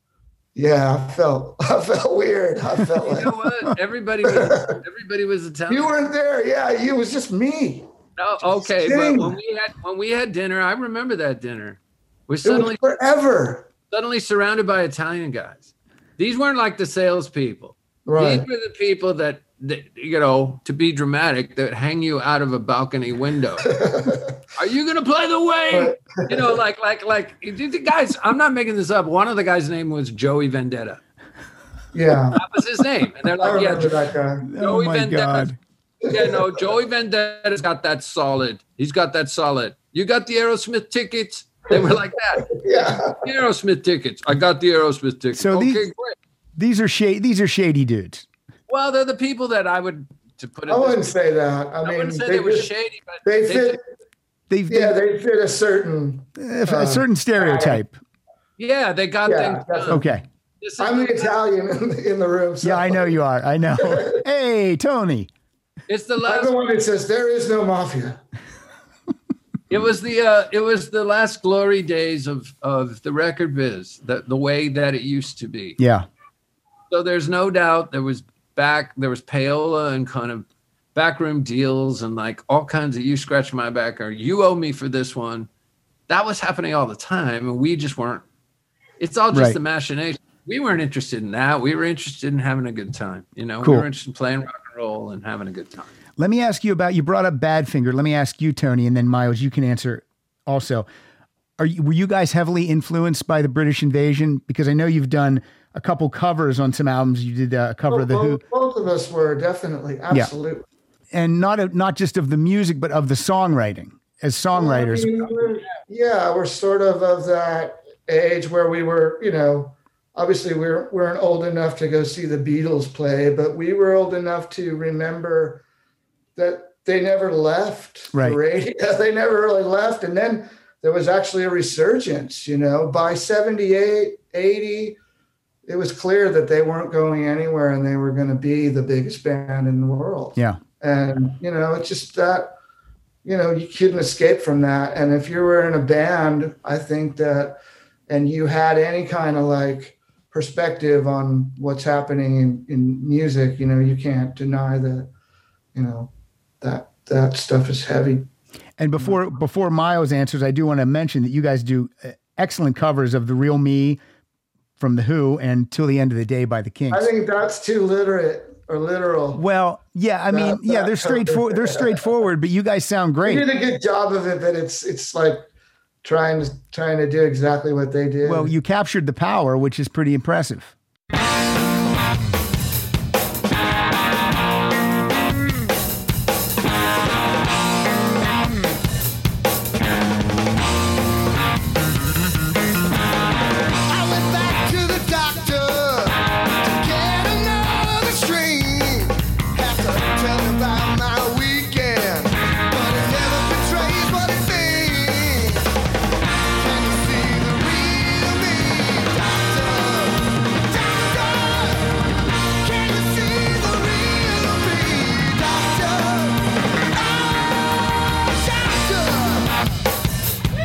yeah, I felt I felt weird. I felt You like know what? Everybody was everybody was Italian. you weren't there. Yeah, it was just me. No, okay, Kidding. but when we had when we had dinner, I remember that dinner. We're It suddenly was forever. suddenly surrounded by Italian guys. These weren't like the salespeople. Right. These were the people that, that, you know, to be dramatic, that hang you out of a balcony window. Are you gonna play the way? You know, like like like the guys. I'm not making this up. One of the guys' name was Joey Vendetta. Yeah, That was his name, and they're I like, yeah, remember that guy. Oh Joey my Vendetta. God. Yeah, no, Joey Vendetta's got that solid. He's got that solid. You got the Aerosmith tickets? They were like that. Yeah. The Aerosmith tickets. I got the Aerosmith tickets. So okay, these- great. These are shady. These are shady dudes. Well, they're the people that I would, to put it I this wouldn't way, say that. I I mean, wouldn't say they, they, were just- shady, but they they fit. did- They've, Yeah, they've they fit a certain. a uh, certain stereotype. yeah, they got Yeah, things that's done. Okay. This is- I'm the Italian in the, in the room. So Yeah, I know you are. I know. Hey, Tony. It's the I'm last. the one that says there is no mafia. It was the uh, it was the last glory days of of the record biz, the the way that it used to be. Yeah. So there's no doubt there was back there was payola and kind of backroom deals and like all kinds of you scratch my back or you owe me for this one. That was happening all the time, and we just weren't. It's all just Right. the machination. We weren't interested in that. We were interested in having a good time. You know, Cool. we were interested in playing rock and roll and having a good time. Let me ask you about, you brought up Badfinger. Let me ask you, Tony, and then Miles, you can answer also. Are you, were you guys heavily influenced by the British Invasion? Because I know you've done a couple covers on some albums. You did a cover of The Who. both, both of us were definitely, absolutely. And not, a, not just of the music, but of the songwriting as songwriters. I mean, we're- yeah, we're sort of of that age where we were, you know, obviously we're, we weren't old enough to go see the Beatles play, but we were old enough to remember that they never left Right. the radio. They never really left. And then there was actually a resurgence, you know, by seventy-eight, eighty, it was clear that they weren't going anywhere and they were going to be the biggest band in the world. Yeah. And, you know, it's just that, you know, you couldn't escape from that. And if you were in a band, I think that, and you had any kind of like perspective on what's happening in, in music, you know, you can't deny that, you know, that that stuff is heavy. And before before Miles answers, I do want to mention that you guys do uh, excellent covers of The Real Me from The Who and Till the End of the Day by the Kinks. I think that's too literate or literal. Well, yeah, I mean, That- yeah, that they're straightforward. They're straightforward, but you guys sound You great. did a good job of it, but it's it's like trying to trying to do exactly what they did. Well, you captured the power, which is pretty impressive. I went back to the doctor to get another string. Have to tell him about my weekend, but it never betrays what it means. Can you see the real me, doctor? Doctor, can you see the real me, doctor? Oh, doctor.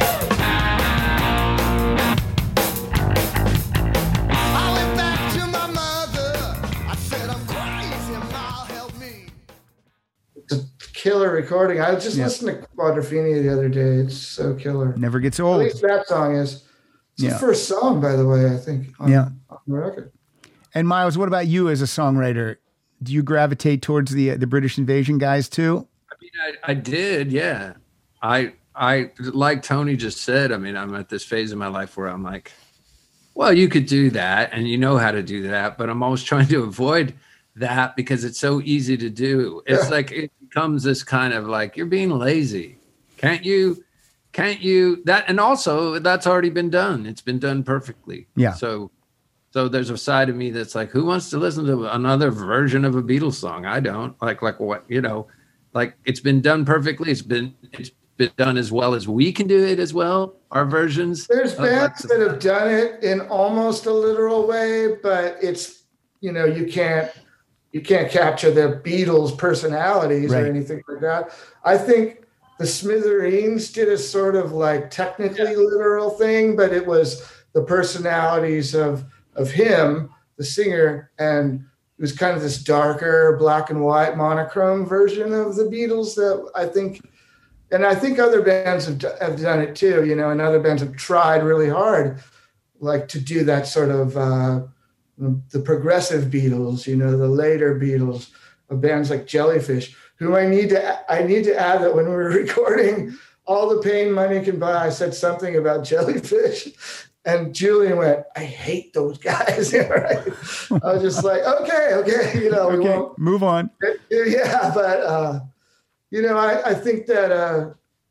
I went back to my mother. I said, I'm crazy, Ma, help me. it's a killer recording. I just Yeah. listened to Quadrophenia the other day. It's so killer. Never gets At old. least that song is. It's Yeah. the first song, by the way, I think, on, Yeah. on the record. And Miles, what about you as a songwriter? Do you gravitate towards the the British Invasion guys too? I mean, I, I did, yeah. I I like Tony just said. I mean, I'm at this phase of my life where I'm like, well, you could do that, and you know how to do that, but I'm always trying to avoid that because it's so easy to do. It's Yeah. like it becomes this kind of like you're being lazy. Can't you? Can't you? That and also that's already been done. It's been done perfectly. Yeah. So. So there's a side of me that's like, who wants to listen to another version of a Beatles song? I don't like, like what, you know, like it's been done perfectly. It's been, it's been done as well as we can do it as well. Our versions. There's of bands Lexus. that have done it in almost a literal way, but it's, you know, you can't you can't capture the Beatles' personalities Right. or anything like that. I think the Smithereens did a sort of like technically literal thing, but it was the personalities of of him, the singer, and it was kind of this darker black and white monochrome version of the Beatles that I think, and I think other bands have, d- have done it too, you know, and other bands have tried really hard, like to do that sort of uh, the progressive Beatles, you know, the later Beatles, of bands like Jellyfish, who I need to, I need to add that when we were recording All the Pain Money Can Buy, I said something about Jellyfish. And Julian went, I hate those guys. Right? I was just like, okay, okay, you know, we Okay, won't. move on. Yeah, but uh, you know, I, I think that uh,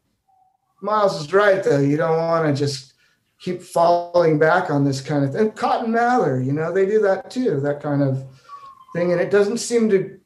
Miles is right, though. You don't want to just keep falling back on this kind of thing. Cotton Mather, you know, they do that too, that kind of thing, and it doesn't seem to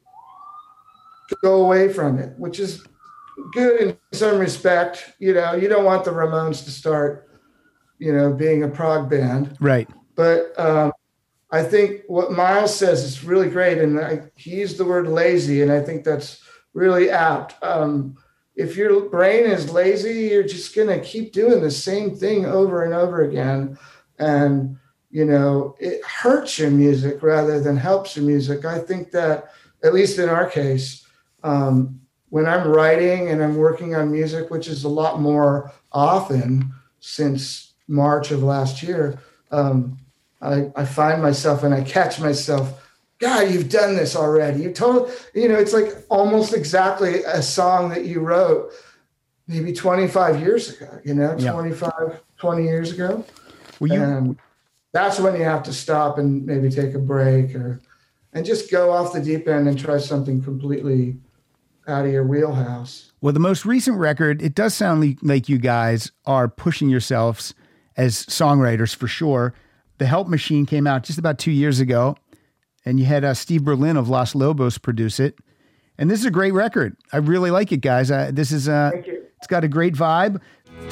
go away from it, which is good in some respect. You know, you don't want the Ramones to start, you know, being a prog band. Right. But um, I think what Miles says is really great. And I, he used the word lazy, and I think that's really apt. Um, if your brain is lazy, you're just going to keep doing the same thing over and over again. And, you know, it hurts your music rather than helps your music. I think that, at least in our case, um, when I'm writing and I'm working on music, which is a lot more often since March of last year, um, I, I find myself and I catch myself, God, you've done this already. You told, you know, it's like almost exactly a song that you wrote maybe twenty-five years ago, you know, Yeah. twenty-five, twenty years ago. Well, you, And that's when you have to stop and maybe take a break or, and just go off the deep end and try something completely out of your wheelhouse. well, the most recent record, it does sound like, like you guys are pushing yourselves as songwriters for sure. The Help Machine came out just about two years ago. And you had uh, Steve Berlin of Los Lobos produce it. And this is a great record. I really like it, guys. Uh, this is, uh, Thank you. it's got a great vibe.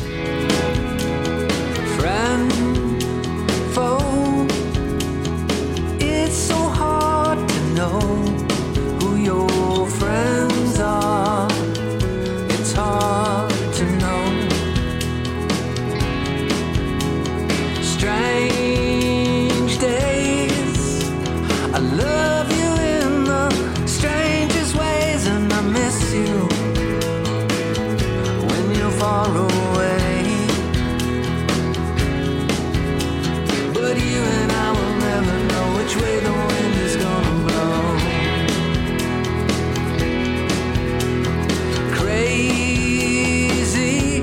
Friend, foe, it's so hard to know who your friends are. It's hard to know. Strange days, I love you in the strangest ways, and I miss you when you're far away. But you and I will never know which way the wind is gonna blow. Crazy,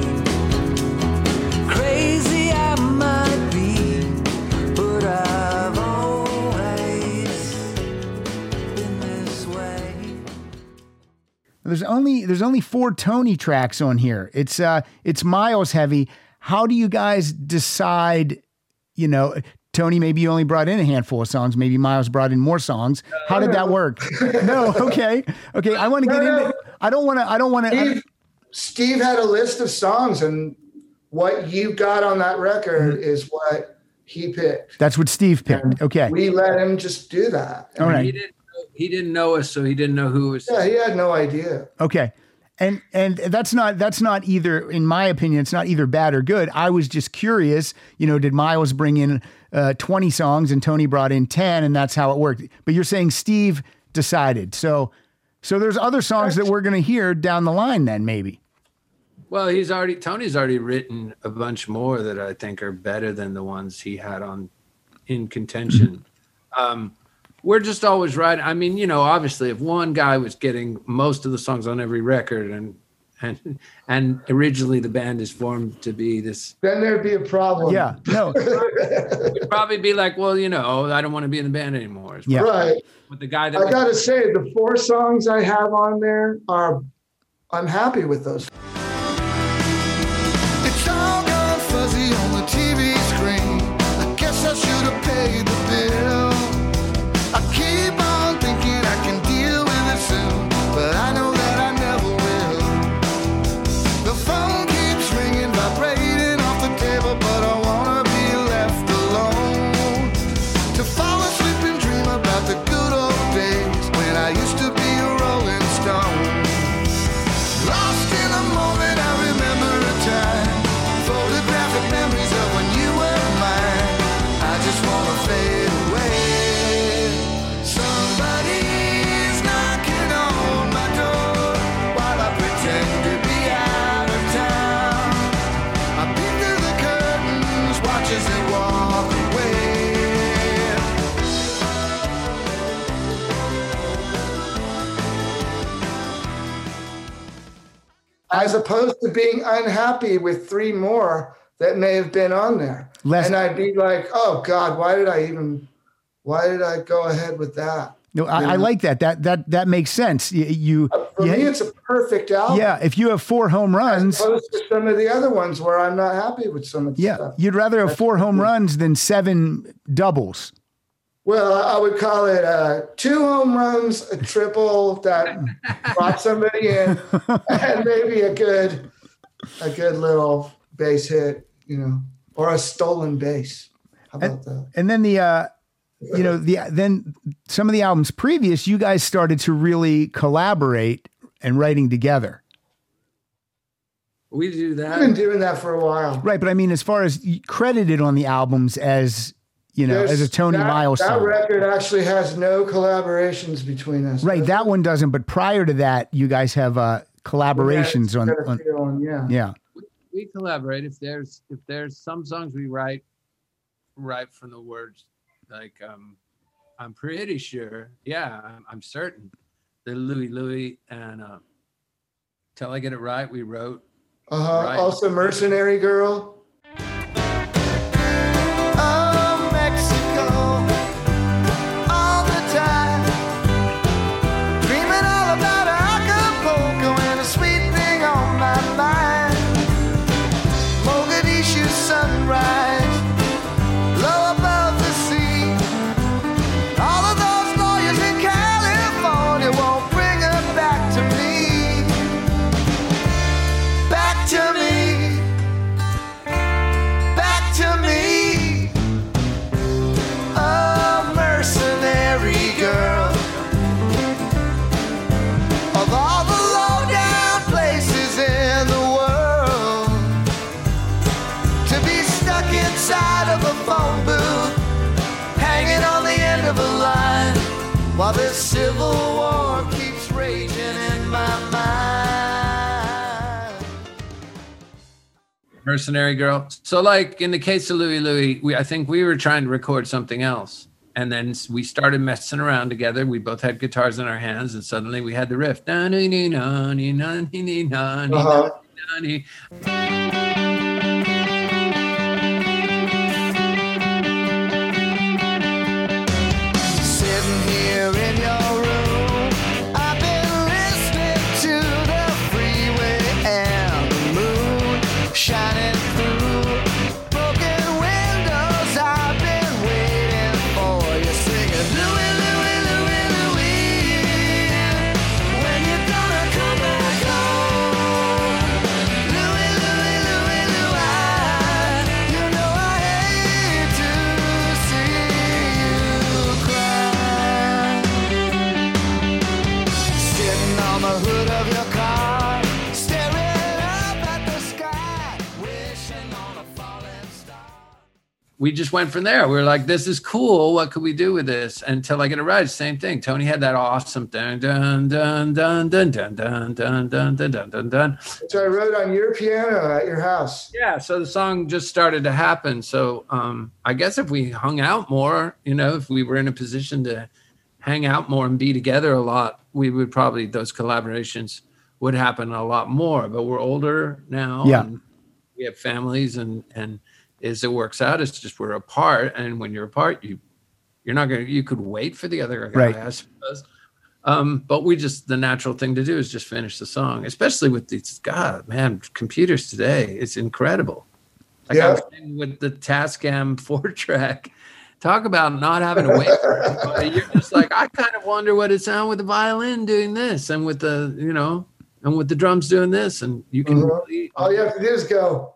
crazy I might be, but I've always been this way. There's only there's only four Tony tracks on here. It's uh it's Miles heavy. How do you guys decide, you know, Tony, maybe you only brought in a handful of songs, maybe Miles brought in more songs. How did that work? No, okay. Okay, I want to get No, no. into I don't want to I don't want to Steve, Steve had a list of songs, and what you got on that record is what he picked. That's what Steve picked. Okay. We let him just do that. All He right. didn't. Know, he didn't know us, so he didn't know who was. Yeah, he had no idea. Okay. And and that's not that's not either, in my opinion, it's not either bad or good. I was just curious, you know, did Miles bring in uh, twenty songs and Tony brought in ten, and that's how it worked. But you're saying Steve decided. So so there's other songs that we're gonna hear down the line then, maybe. Well, he's already Tony's already written a bunch more that I think are better than the ones he had on in contention. um, we're just always right. I mean, you know, obviously, if one guy was getting most of the songs on every record, and and and originally the band is formed to be this, Then there'd be a problem. Yeah. No. we'd probably be like, well, you know, I don't want to be in the band anymore. Yeah. Right. With the guy that I was- gotta say, the four songs I have on there are, I'm happy with those. It's all gone fuzzy on the T V screen. I guess I should have paid the bill. I keep on thinking I can deal with it soon, but I know that I never will. The phone keeps ringing, vibrating off the table, but I wanna be left alone to fall asleep and dream about the good old days when I used to be a rolling stone. Lost in a moment, I remember a time. Photographic memories of when you were mine. I just wanna fade away. Somebody's knocking on my door while I pretend to be out of town. I peek through the curtains, watch as they walk away. As opposed to being unhappy with three more that may have been on there. Less- And I'd be like, oh God, why did I even, why did I go ahead with that? No, I, I like that. That that that makes sense. You, you For you- me, it's a perfect album. yeah. If you have four home runs, As opposed to some of the other ones where I'm not happy with some of the yeah, stuff. you'd rather have four home runs than seven doubles. Well, I would call it uh, two home runs, a triple that brought somebody in, and maybe a good, a good little base hit, you know, or a stolen base. How about that? And then the, uh, you know, the then some of the albums previous, you guys started to really collaborate and writing together. We do I've been that. doing that for a while. Right, but I mean, as far as y- credited on the albums as, you know, There's- as a Tony that, Miles That song. record actually has no collaborations between us. Right, That's that one doesn't, but prior to that, you guys have uh, collaborations got on, a on, feel on- yeah. yeah. We collaborate. If there's if there's some songs we write right from the words, like um, I'm pretty sure, yeah, I'm, I'm certain, the Louie Louie and uh, Till I Get It Right, we wrote. Uh-huh. Right. Also, Mercenary Girl. Oh, Mexico, all the time. Dreaming all about Acapulco and a sweet thing on my mind. Mogadishu sunrise, low above the sea. All of those lawyers in California won't bring her back to me. Back to me. Back to me. A mercenary girl. Of all the low-down places in the world, to be stuck inside of a phone booth, hanging on the end of a line, while this civil war keeps raging in my mind. Mercenary Girl. So, like in the case of Louie Louie, we I think we were trying to record something else, and then s- we started messing around together. We both had guitars in our hands, and suddenly we had the riff. Na ni ni na ni na ni ni na ni Uh-huh. na ni. Sitting here in your room, I've been listening to the freeway and the moon shining through broken windows. I've been waiting for you, singing Louie, Louie, Louie, Louie. When you gonna come back home? Louie, Louie, Louie, Louie. You know I hate to see you cry. Sitting on the hood of your car, staring up at the sky, wishing on a falling star. We just went from there. We were like, this is cool. What could we do with this? Until I Get It Right, same thing. Tony had that awesome dun dun dun dun dun dun dun dun dun dun dun dun dun. Which I wrote on your piano at your house. Yeah, so the song just started to happen. So um, I guess if we hung out more, you know, if we were in a position to hang out more and be together a lot, we would probably, those collaborations would happen a lot more. But we're older now. Yeah. And we have families, and and as it works out, it's just we're apart. And when you're apart, you you're not gonna you could wait for the other guy, Right. I suppose. Um, but we just the natural thing to do is just finish the song, especially with these God, man, computers today. It's incredible. Like I Yeah. was saying with the Tascam four track, talk about not having to wait for anybody. You're just like, I kind of wonder what it sound with the violin doing this, and with the, you know, and with the drums doing this, and you can Mhm. really, All you have to do is go.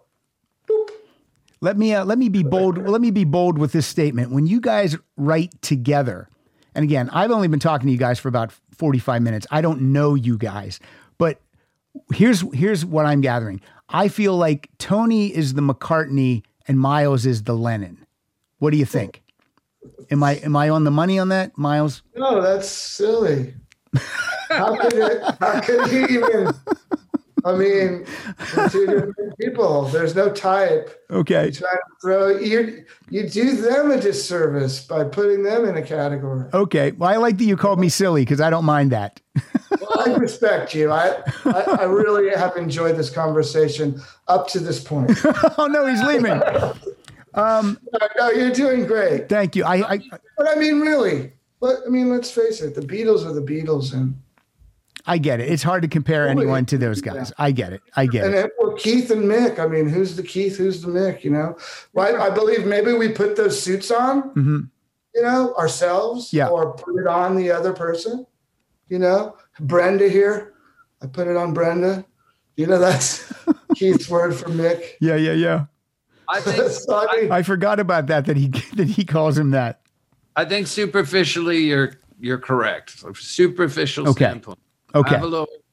Let me uh, let me be bold. Let me be bold with this statement. When you guys write together, and again, I've only been talking to you guys for about forty-five minutes. I don't know you guys, but here's here's what I'm gathering. I feel like Tony is the McCartney and Miles is the Lennon. What do you think? Am I am I on the money on that, Miles? No, that's silly. How could it? How could he even? I mean, we're two different people. There's no type. Okay. You try to throw you. You do them a disservice by putting them in a category. Okay. Well, I like that you called me silly because I don't mind that. I respect you. I, I I really have enjoyed this conversation up to this point. Oh no, he's leaving. No, you're doing great. Thank you. I, I But I mean, really. But I mean, let's face it. The Beatles are the Beatles, and I get it. It's hard to compare anyone to those guys. I get it. I get and it. then, well, Keith and Mick. I mean, who's the Keith? Who's the Mick? You know. Well, I, I believe maybe we put those suits on. hmm You know, ourselves. Yeah. Or put it on the other person. You know, Brenda here. I put it on Brenda. You know, that's Keith's word for Mick. Yeah, yeah, yeah. I think So, I mean, I forgot about that. That he that he calls him that. I think superficially you're you're correct. From a superficial Okay. standpoint. I Okay. have a little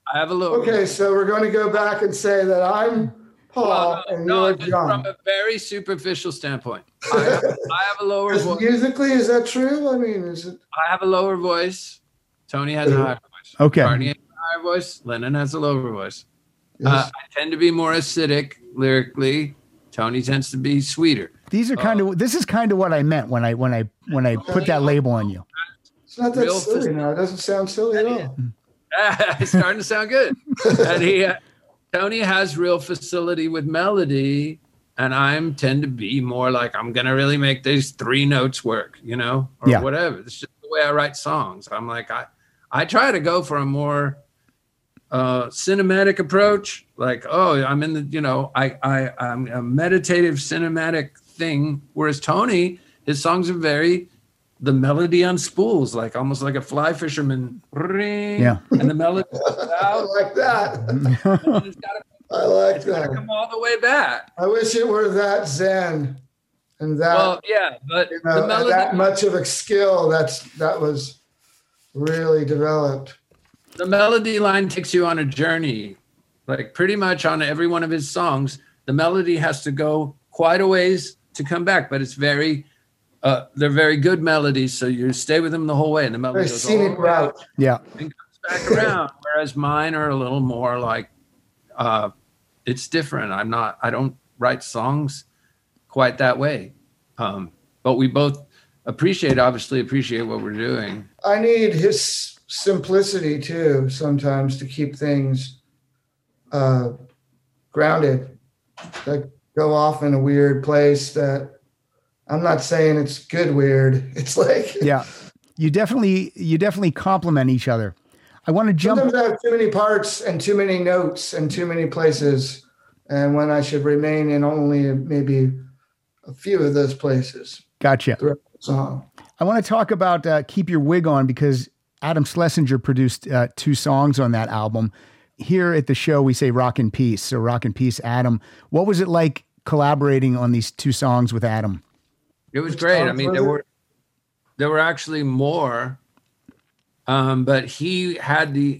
I have a lower Okay, voice. so we're going to go back and say that I'm Paul Well, no, and no, you're just John. from a very superficial standpoint. I have, I have a lower Is voice. musically, is that true? I mean, is it? I have a lower voice. Tony has a higher voice. Okay. Barney has a higher voice. Lennon has a lower voice. Yes. Uh, I tend to be more acidic lyrically. Tony tends to be sweeter. These are kind of, this is kind of what I meant when I, when I, when I put that label on you. It's not that Real silly phys- now. It doesn't sound silly at all. It's starting to sound good. And he, uh, Tony has real facility with melody, and I'm tend to be more like I'm gonna really make these three notes work, you know, or Yeah. whatever. It's just the way I write songs. I'm like I, I try to go for a more uh, cinematic approach. Like, oh, I'm in the, you know, I, I, I'm a meditative cinematic thing. Whereas Tony, his songs are very. The melody on spools, like almost like a fly fisherman. Ring, Yeah. And the melody I out. like that. and it's gotta, I like it's gotta that. come all the way back. I wish it were that zen and that, Well, yeah, but you the know, and melody. that much of a skill that's that was really developed. The melody line takes you on a journey. Like pretty much on every one of his songs, the melody has to go quite a ways to come back, but it's very. Uh, they're very good melodies, so you stay with them the whole way, and the melody Very goes all the scenic way route. Yeah. and comes back around. Whereas mine are a little more like, uh, it's different. I'm not. I don't write songs quite that way, um, but we both appreciate, obviously, appreciate what we're doing. I need his simplicity too sometimes to keep things uh, grounded. That go off in a weird place that. I'm not saying it's good weird. It's like Yeah. You definitely, you definitely complement each other. I want to jump. sometimes I have too many parts and too many notes and too many places, and when I should remain in only maybe a few of those places Gotcha. throughout the song. I want to talk about uh, Keep Your Wig On because Adam Schlesinger produced uh, two songs on that album. Here at the show, we say rock and peace. So rock and peace, Adam. What was it like collaborating on these two songs with Adam? It was Which great. I songs mean, were there there? were there were actually more, um, but he had the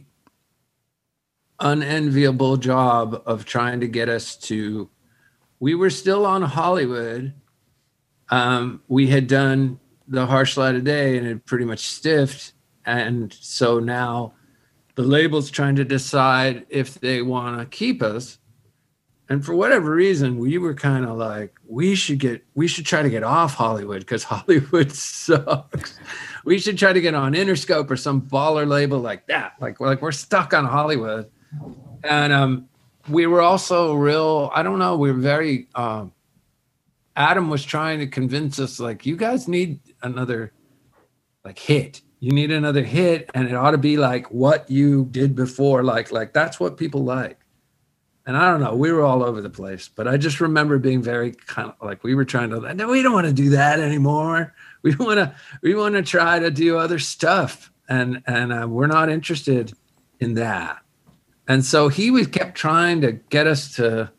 unenviable job of trying to get us to. We were still on Hollywood. Um, we had done the Harsh Light of Day and it pretty much stiffed, and so now the label's trying to decide if they want to keep us. And for whatever reason, we were kind of like, we should get, we should try to get off Hollywood because Hollywood sucks. We should try to get on Interscope or some baller label like that. Like, like we're stuck on Hollywood. And um, we were also real, I don't know, we were very, um, Adam was trying to convince us like, you guys need another like hit. You need another hit and it ought to be like what you did before. Like, like that's what people like. And I don't know, we were all over the place, but I just remember being very kind of like we were trying to, no, we don't want to do that anymore. We want to, we want to try to do other stuff. And, and uh, we're not interested in that. And so he was kept trying to get us to,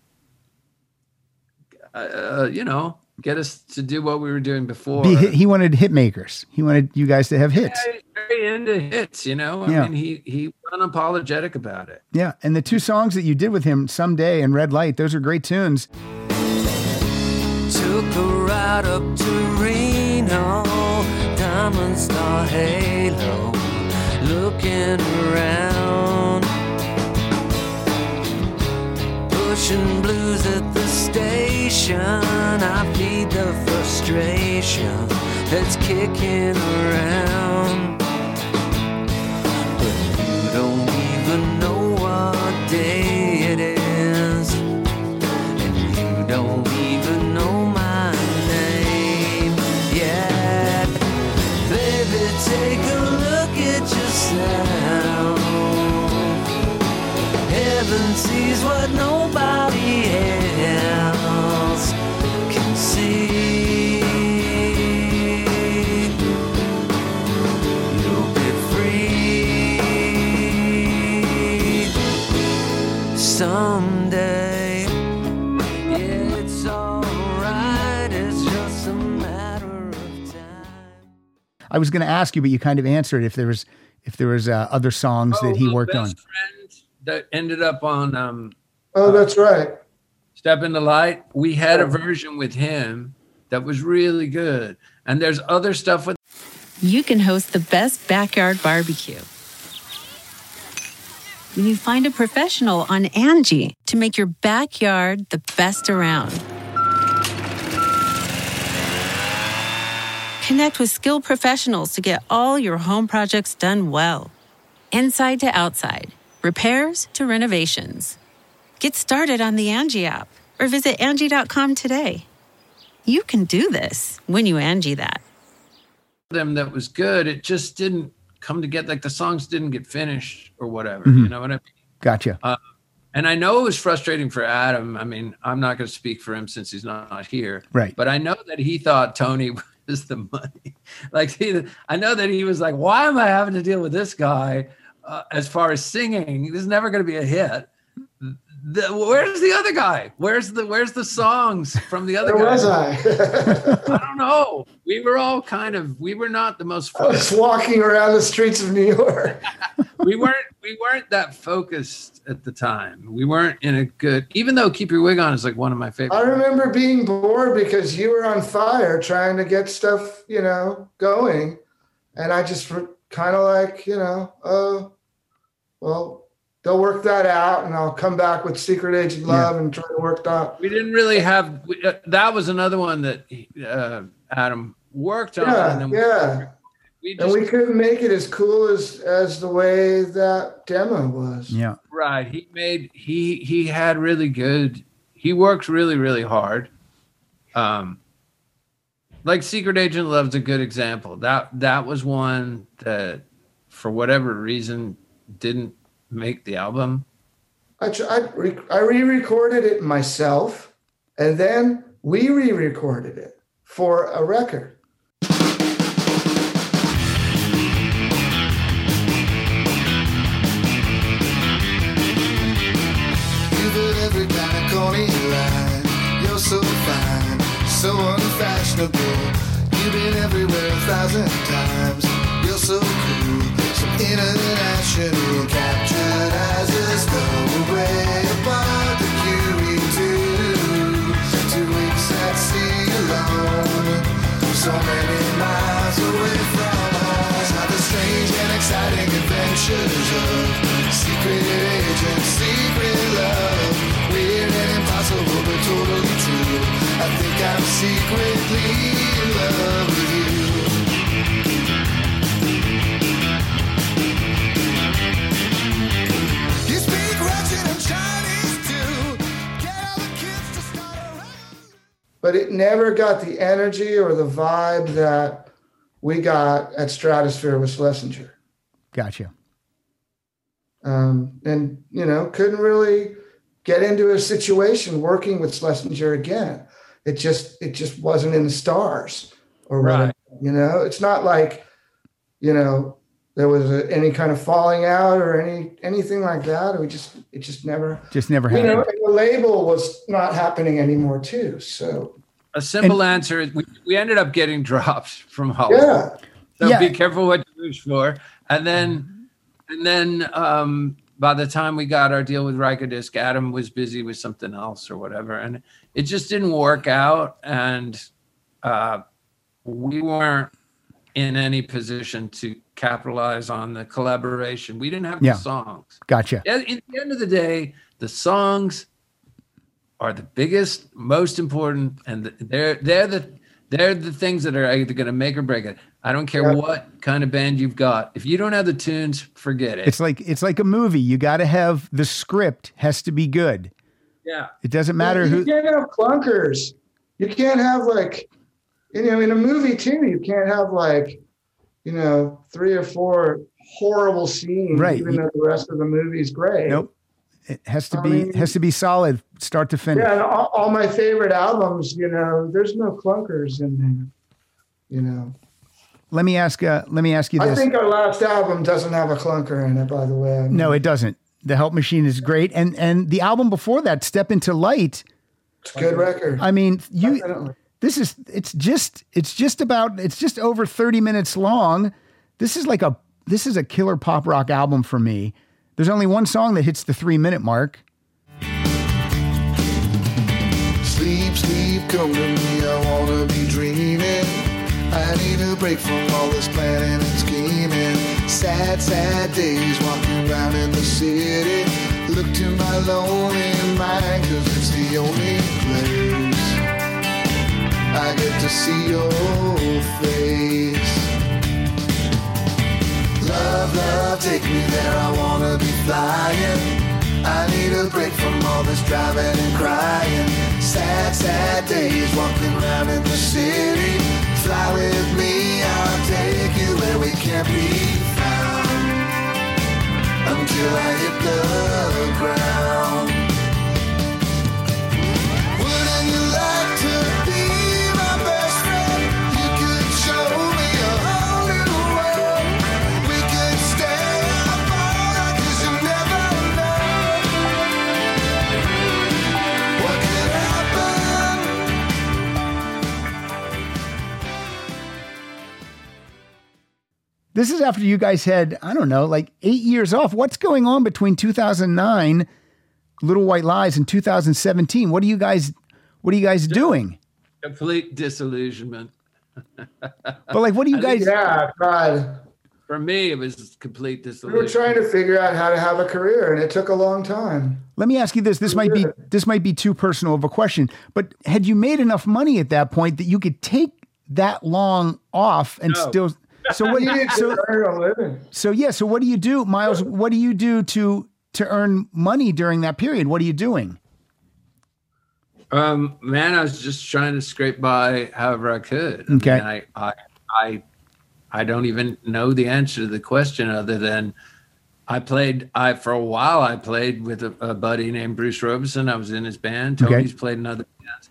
uh, you know, get us to do what we were doing before. Be hit, he wanted hit makers. He wanted you guys to have hits. Yeah, he's very into hits, you know. I Yeah. mean, he he was unapologetic about it. Yeah. And the two songs that you did with him, Someday and Red Light, those are great tunes. Took a ride up to Reno, Diamond Star Halo, looking around, pushing blues at the station. I feed the frustration that's kicking around. But you don't even know what day it is, and you don't even know my name yet. Baby, take a look at yourself. Heaven sees what nobody else can see. You'll be free someday. Yeah, it's alright, it's just a matter of time. I was going to ask you, but you kind of answered if there was, if there was uh, other songs that he Oh, worked best on. Friend, that ended up on um, Oh, that's right. Step in the Light. We had a version with him that was really good. And there's other stuff with. You can host the best backyard barbecue when you find a professional on Angie to make your backyard the best around. Connect with skilled professionals to get all your home projects done well. Inside to outside, repairs to renovations. Get started on the Angie app or visit Angie dot com today. You can do this when you Angie that. Them that was good. It just didn't come together. Like the songs didn't get finished or whatever. Mm-hmm. You know what I mean? Gotcha. Uh, and I know it was frustrating for Adam. I mean, I'm not going to speak for him since he's not here. Right. But I know that he thought Tony was the money. Like, he, I know that he was like, why am I having to deal with this guy uh, as far as singing? This is never going to be a hit. The, where's the other guy? Where's the where's the songs from the other Where guy? was I? I don't know. We were all kind of we were not the most I was walking around the streets of New York. we weren't we weren't that focused at the time. We weren't in a good, even though Keep Your Wig On is like one of my favorite. I remember being bored because you were on fire trying to get stuff, you know, going. And I just kind of like, you know, oh, well, they'll work that out, and I'll come back with Secret Agent Love yeah. and try to work that. We didn't really have. We, uh, that was another one that uh, Adam worked on. Yeah, and then yeah. We, we just, and we couldn't make it as cool as as the way that demo was. Yeah, right. He made. He he had really good. He worked really really hard. Um, like Secret Agent Love's a good example. That that was one that, for whatever reason, didn't make the album. I I, I re-recorded it myself, and then we re-recorded it for a record. You've hit every kind of corny line. You're so fine, so unfashionable. You've been everywhere a thousand times. You're so cool, so international, captured as a stowaway aboard the Q E two. Two weeks at sea alone, so many miles away from us. How the strange and exciting adventures of secret agent, secret love. Weird and impossible, but totally true. I think I'm secretly in love with you. But it never got the energy or the vibe that we got at Stratosphere with Schlesinger. Gotcha. Um, and, you know, couldn't really get into a situation working with Schlesinger again. It just, it just wasn't in the stars or whatever. Right. You know, it's not like, you know, there was a, any kind of falling out or any anything like that. We just, it just never, just never you happened. know, and the label was not happening anymore too. So a simple and, answer is we, we ended up getting dropped from Hollywood. Yeah. So yeah. be careful what you wish for. And then, and then um, by the time we got our deal with Rykodisc, Adam was busy with something else or whatever. And it just didn't work out. And uh, we weren't in any position to capitalize on the collaboration. We didn't have yeah. the songs. Gotcha. At, at the end of the day, the songs are the biggest, most important, and the, they're they're the they're the things that are either going to make or break it. I don't care yeah. what kind of band you've got. If you don't have the tunes, forget it. It's like it's like a movie. You got to have the script has to be good. Yeah. It doesn't matter you who. can't have clunkers. You can't have like, you know, in a movie too, you can't have like, you know, three or four horrible scenes, Right. even though the rest of the movie's great. Nope. It has to I be mean- has to be solid, start to finish. Yeah, and all, all my favorite albums, you know, there's no clunkers in there. You know, Let me ask. Uh, let me ask you I this. think our last album doesn't have a clunker in it, by the way. I mean, No, it doesn't. The Help Machine is great, and and the album before that, Step Into Light. it's a good record. I mean, you. Definitely. This is. It's just. It's just about. It's just over thirty minutes long. This is like a. This is a killer pop rock album for me. There's only one song that hits the three minute mark. Sleep, sleep, come to me, I wanna be dreaming. I need a break from all this planning and scheming. Sad, sad days walking around in the city. Look to my lonely mind, cause it's the only place I get to see your face. Love, love, take me there, I wanna be flying. I need a break from all this driving and crying. Sad, sad days walking around in the city. Fly with me, I'll take you where we can't be found until I hit the ground. Wouldn't you like to be my best friend? You could show me a whole new world. We could stay up all night, 'cause you never know what could happen. This is after you guys had, I don't know, like eight years off. What's going on between two thousand nine, Little White Lies, and two thousand seventeen? What are you guys, what are you guys doing? Complete disillusionment. But like, what do you I think- guys, Yeah, God. For me, it was complete We disillusionment. were trying to figure out how to have a career, and it took a long time. let me ask you this. This might be, this might be too personal of a question, but had you made enough money at that point that you could take that long off and No. still, so what, You need so, to earn a living. so yeah. So what do you do, Miles? What do you do to, to earn money during that period? What are you doing? Um, man, I was just trying to scrape by however I could. I Okay. mean, I, I, I, I don't even know the answer to the question other than I played, I, for a while, I played with a, a buddy named Bruce Robeson. I was in his band. Okay. Tony's played in other bands.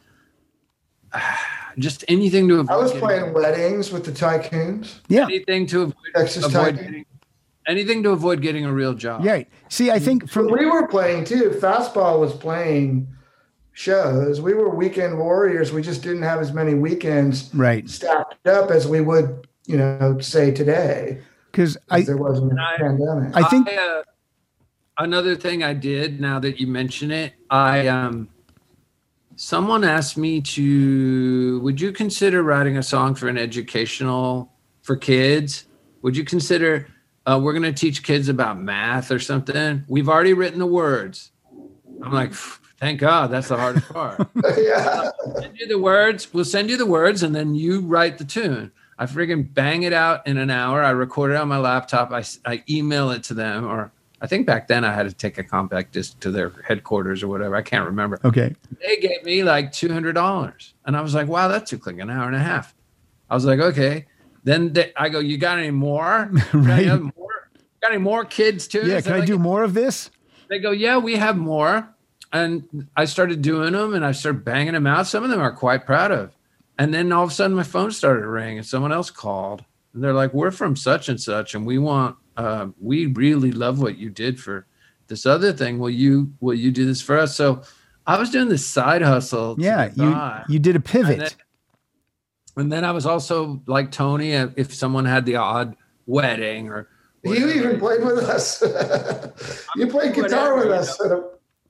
Just anything to avoid. I was getting- playing weddings with the Tycoons. Yeah. anything to avoid, Texas avoid Tycoon. getting, anything to avoid getting a real job. Yeah. See, I think from, We were playing too. Fastball was playing shows. We were weekend warriors. We just didn't have as many weekends right. stacked up as we would, you know, say today. Cause I, There wasn't a I- pandemic. I think, I, uh, another thing I did, now that you mention it, I um, someone asked me to, would you consider writing a song for an educational, for kids? Would you consider, uh, we're going to teach kids about math or something? We've already written the words. I'm like, thank God, that's the hardest part. Yeah. Send you the words. We'll send you the words, and then you write the tune. I friggin' bang it out in an hour. I record it on my laptop. I, I email it to them, or I think back then I had to take a compact disc to their headquarters or whatever. I can't remember. okay. They gave me like two hundred dollars. And I was like, wow, that took like an hour and a half. I was like, okay. Then they, I go, you got any more? Got any Right. other more? Got any more kids tunes? Yeah. They're Can I like, do more of this? They go, yeah, we have more. And I started doing them, and I started banging them out. Some of them are quite proud of. And then all of a sudden my phone started ringing, and someone else called. And they're like, we're from such and such, and we want, uh, we really love what you did for this other thing. Will you, will you do this for us? So I was doing this side hustle. to Yeah. get You, by. you did a And pivot. then, and then I was also like Tony, uh, if someone had the odd wedding or You whatever. even played with us. You played guitar Whatever, with you us at a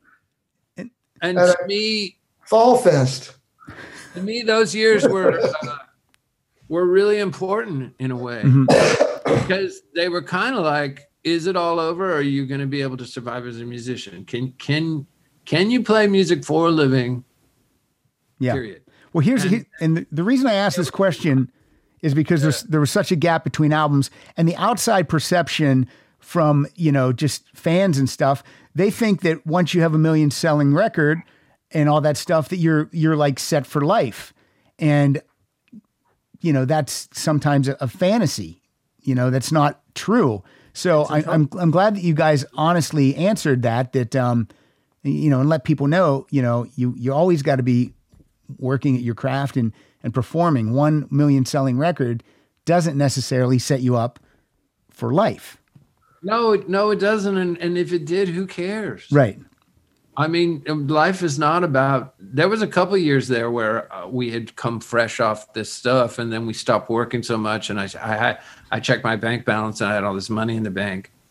and uh, to me, fall fest. to me, those years were uh, were really important in a way because they were kind of like, is it all over? Or are you going to be able to survive as a musician? Can can can you play music for a living? Yeah. Period. Well, here's And- he- and the, the reason I asked this question is because there's there was such a gap between albums, and the outside perception from, you know, just fans and stuff, they think that once you have a million selling record and all that stuff, that you're you're like set for life, and you know that's sometimes a, a fantasy. You know, that's not true. So I, I'm I'm glad that you guys honestly answered that. That um, you know, and let people know. You know, you you always got to be working at your craft and and performing. One million selling record doesn't necessarily set you up for life. No, it- no, it doesn't. And, and if it did, who cares? Right. I mean, life is not about. There was a couple of years there where uh, we had come fresh off this stuff, and then we stopped working so much. And I, I, I checked my bank balance, and I had all this money in the bank.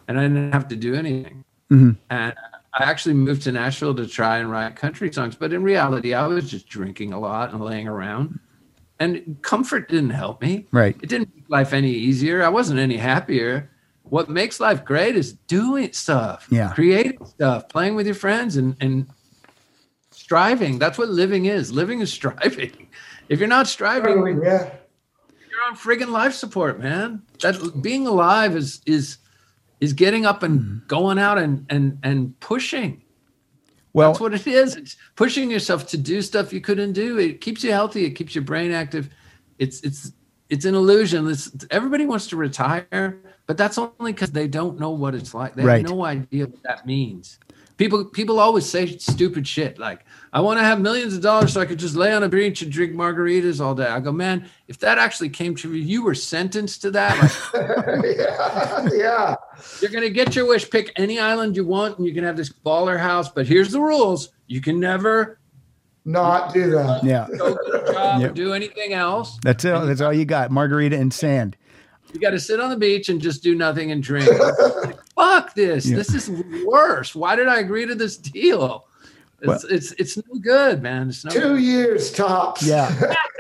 and I didn't have to do anything. Mm-hmm. And I actually moved to Nashville to try and write country songs. But in reality, I was just drinking a lot and laying around. And comfort didn't help me. Right. It didn't make life any easier. I wasn't any happier. What makes life great is doing stuff, yeah. creating stuff, playing with your friends, and, and striving. That's what living is. Living is striving. If you're not striving, Oh, yeah. you're on friggin' life support, man. That being alive is is is getting up and going out and and and pushing. Well, That's what it is. It's pushing yourself to do stuff you couldn't do. It keeps you healthy. It keeps your brain active. It's it's it's an illusion. It's, everybody wants to retire, but that's only because they don't know what it's like. They Right. have no idea what that means. People people always say stupid shit like, I want to have millions of dollars so I could just lay on a beach and drink margaritas all day. I go, man, if that actually came true, you were sentenced to that. Like, yeah. Yeah. you're going to get your wish, pick any island you want, and you can have this baller house. But here's the rules. You can never Not do that. yeah, go get a job Yep. or do anything else. that's it. That's all you got. Margarita and sand. You got to sit on the beach and just do nothing and drink. Like, fuck this. Yeah. This is worse. Why did I agree to this deal? It's Well- it's it's no good, man. It's no Two good. years tops. Yeah.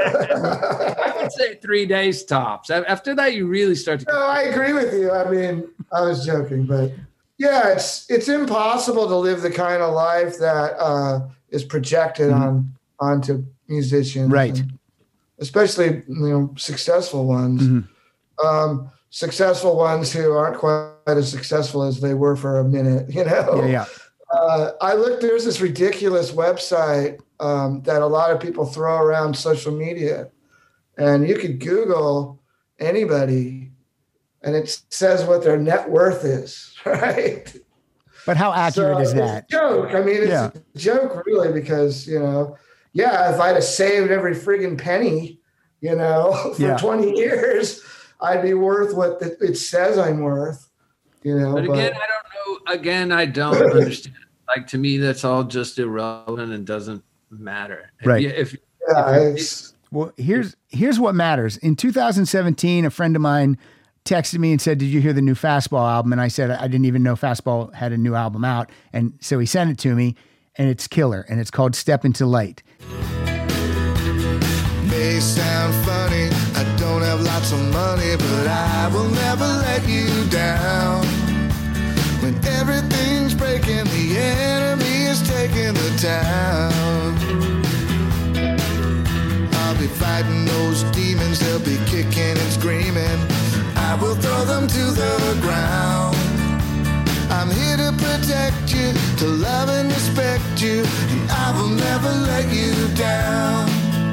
I would say three days tops. A- After that, you really start to. No, I agree with you. I mean, I was joking, but yeah, it's it's impossible to live the kind of life that uh, is projected on onto musicians, Right. and especially you know successful ones, Mhm. um, successful ones who aren't quite as successful as they were for a minute. You know, Yeah, yeah. Uh, I looked. There's this ridiculous website um, that a lot of people throw around social media, and you could Google anybody, and it says what their net worth is, right? But how accurate So is it's that? a joke. I mean, it's Yeah. a joke, really, because you know, yeah, if I'd have saved every friggin' penny, you know, for Yeah. twenty years, I'd be worth what the, it says I'm worth. You know, But again, I don't know. Again, I don't understand. Like to me, that's all just irrelevant and doesn't matter. If Right. you- If, yeah, it's. Well, here's here's what matters. In two thousand seventeen, a friend of mine texted me and said, "Did you hear the new Fastball album?" And I said, "I didn't even know Fastball had a new album out." And so he sent it to me, and it's killer, and it's called "Step Into Light." May sound funny, I don't have lots of money, but I will never let you down. When everything's breaking, the enemy is taking the town. I'll be fighting those demons, they'll be kicking and screaming. I will throw them to the ground. I'm here to protect you, to love and respect you, and I will never let you down.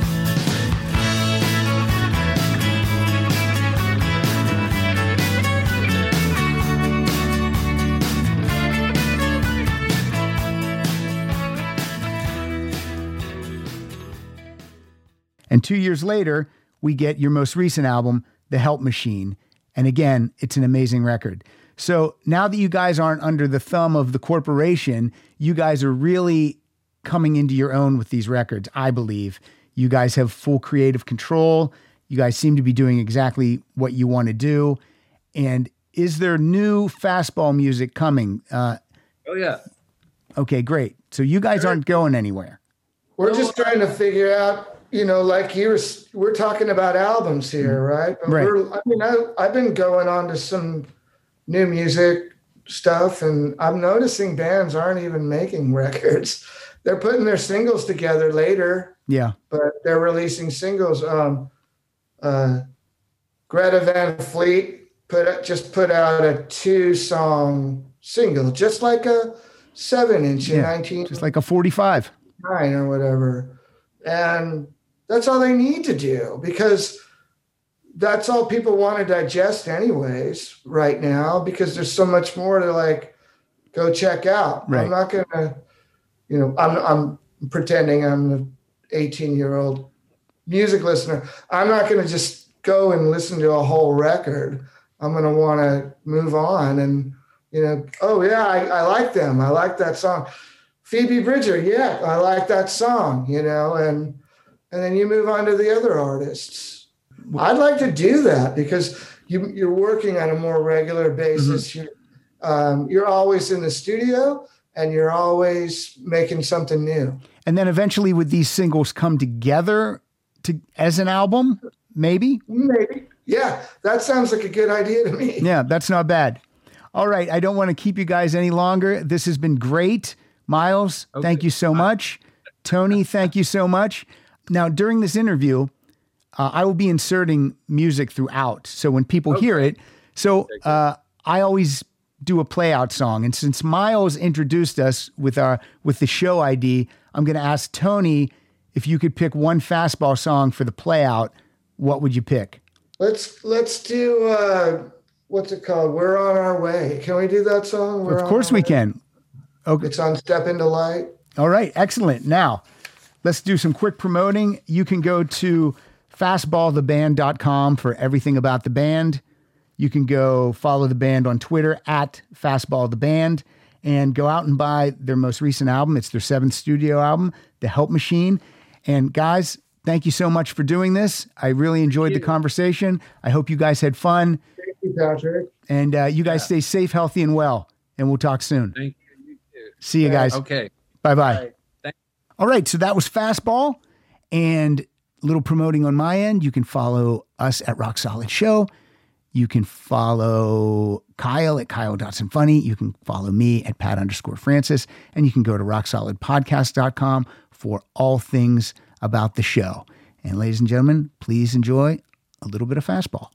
And two years later, we get your most recent album, The Help Machine. And again, it's an amazing record. So now that you guys aren't under the thumb of the corporation, you guys are really coming into your own with these records, I believe. You guys have full creative control. You guys seem to be doing exactly what you want to do. And is there new Fastball music coming? Uh, oh yeah. okay, great. So you guys aren't going anywhere. We're just trying to figure out, you know, like you were, we're talking about albums here, right? But Right. We're, I mean, I, I've been going on to some new music stuff, and I'm noticing bands aren't even making records. They're putting their singles together later, Yeah. but they're releasing singles. Um, uh, Greta Van Fleet put just put out a two-song single, just like a seven-inch in Yeah. nineteen. Just like a forty-five. nine or whatever. And that's all they need to do, because that's all people want to digest anyways right now, because there's so much more to like go check out. Right. I'm not going to, you know, I'm, I'm pretending I'm an eighteen year old music listener. I'm not going to just go and listen to a whole record. I'm going to want to move on and, you know, oh yeah, I, I like them. I like that song. Phoebe Bridger, yeah, I like that song, you know, and and then you move on to the other artists. I'd like to do that because you, you're working on a more regular basis. Mm-hmm. You, um, you're always in the studio and you're always making something new. And then eventually would these singles come together to as an album? Maybe? Maybe. Yeah, that sounds like a good idea to me. Yeah, that's not bad. All right. I don't want to keep you guys any longer. This has been great. Miles, okay. Thank you so much. Tony, thank you so much. Now, during this interview, uh, I will be inserting music throughout. So when people okay. hear it, so uh, I always do a play out song. And since Miles introduced us with our with the show I D, I'm going to ask Tony if you could pick one fastball song for the play out. What would you pick? Let's let's do uh, what's it called? We're on Our Way. Can we do that song? We're of course we way? can. Okay. It's on Step Into Light. All right, excellent. Now, let's do some quick promoting. You can go to fastball the band dot com for everything about the band. You can go follow the band on Twitter at fastballtheband and go out and buy their most recent album. It's their seventh studio album, The Help Machine. And guys, thank you so much for doing this. I really enjoyed the conversation. I hope you guys had fun. Thank you, Patrick. And uh, you guys yeah. stay safe, healthy, and well. And we'll talk soon. Thank you. You too. See you guys. Okay. Bye-bye. Bye. All right, so that was Fastball. And a little promoting on my end. You can follow us at Rock Solid Show. You can follow Kyle at Kyle Dotson Funny. You can follow me at Pat underscore Francis. And you can go to rock solid podcast dot com for all things about the show. And ladies and gentlemen, please enjoy a little bit of Fastball.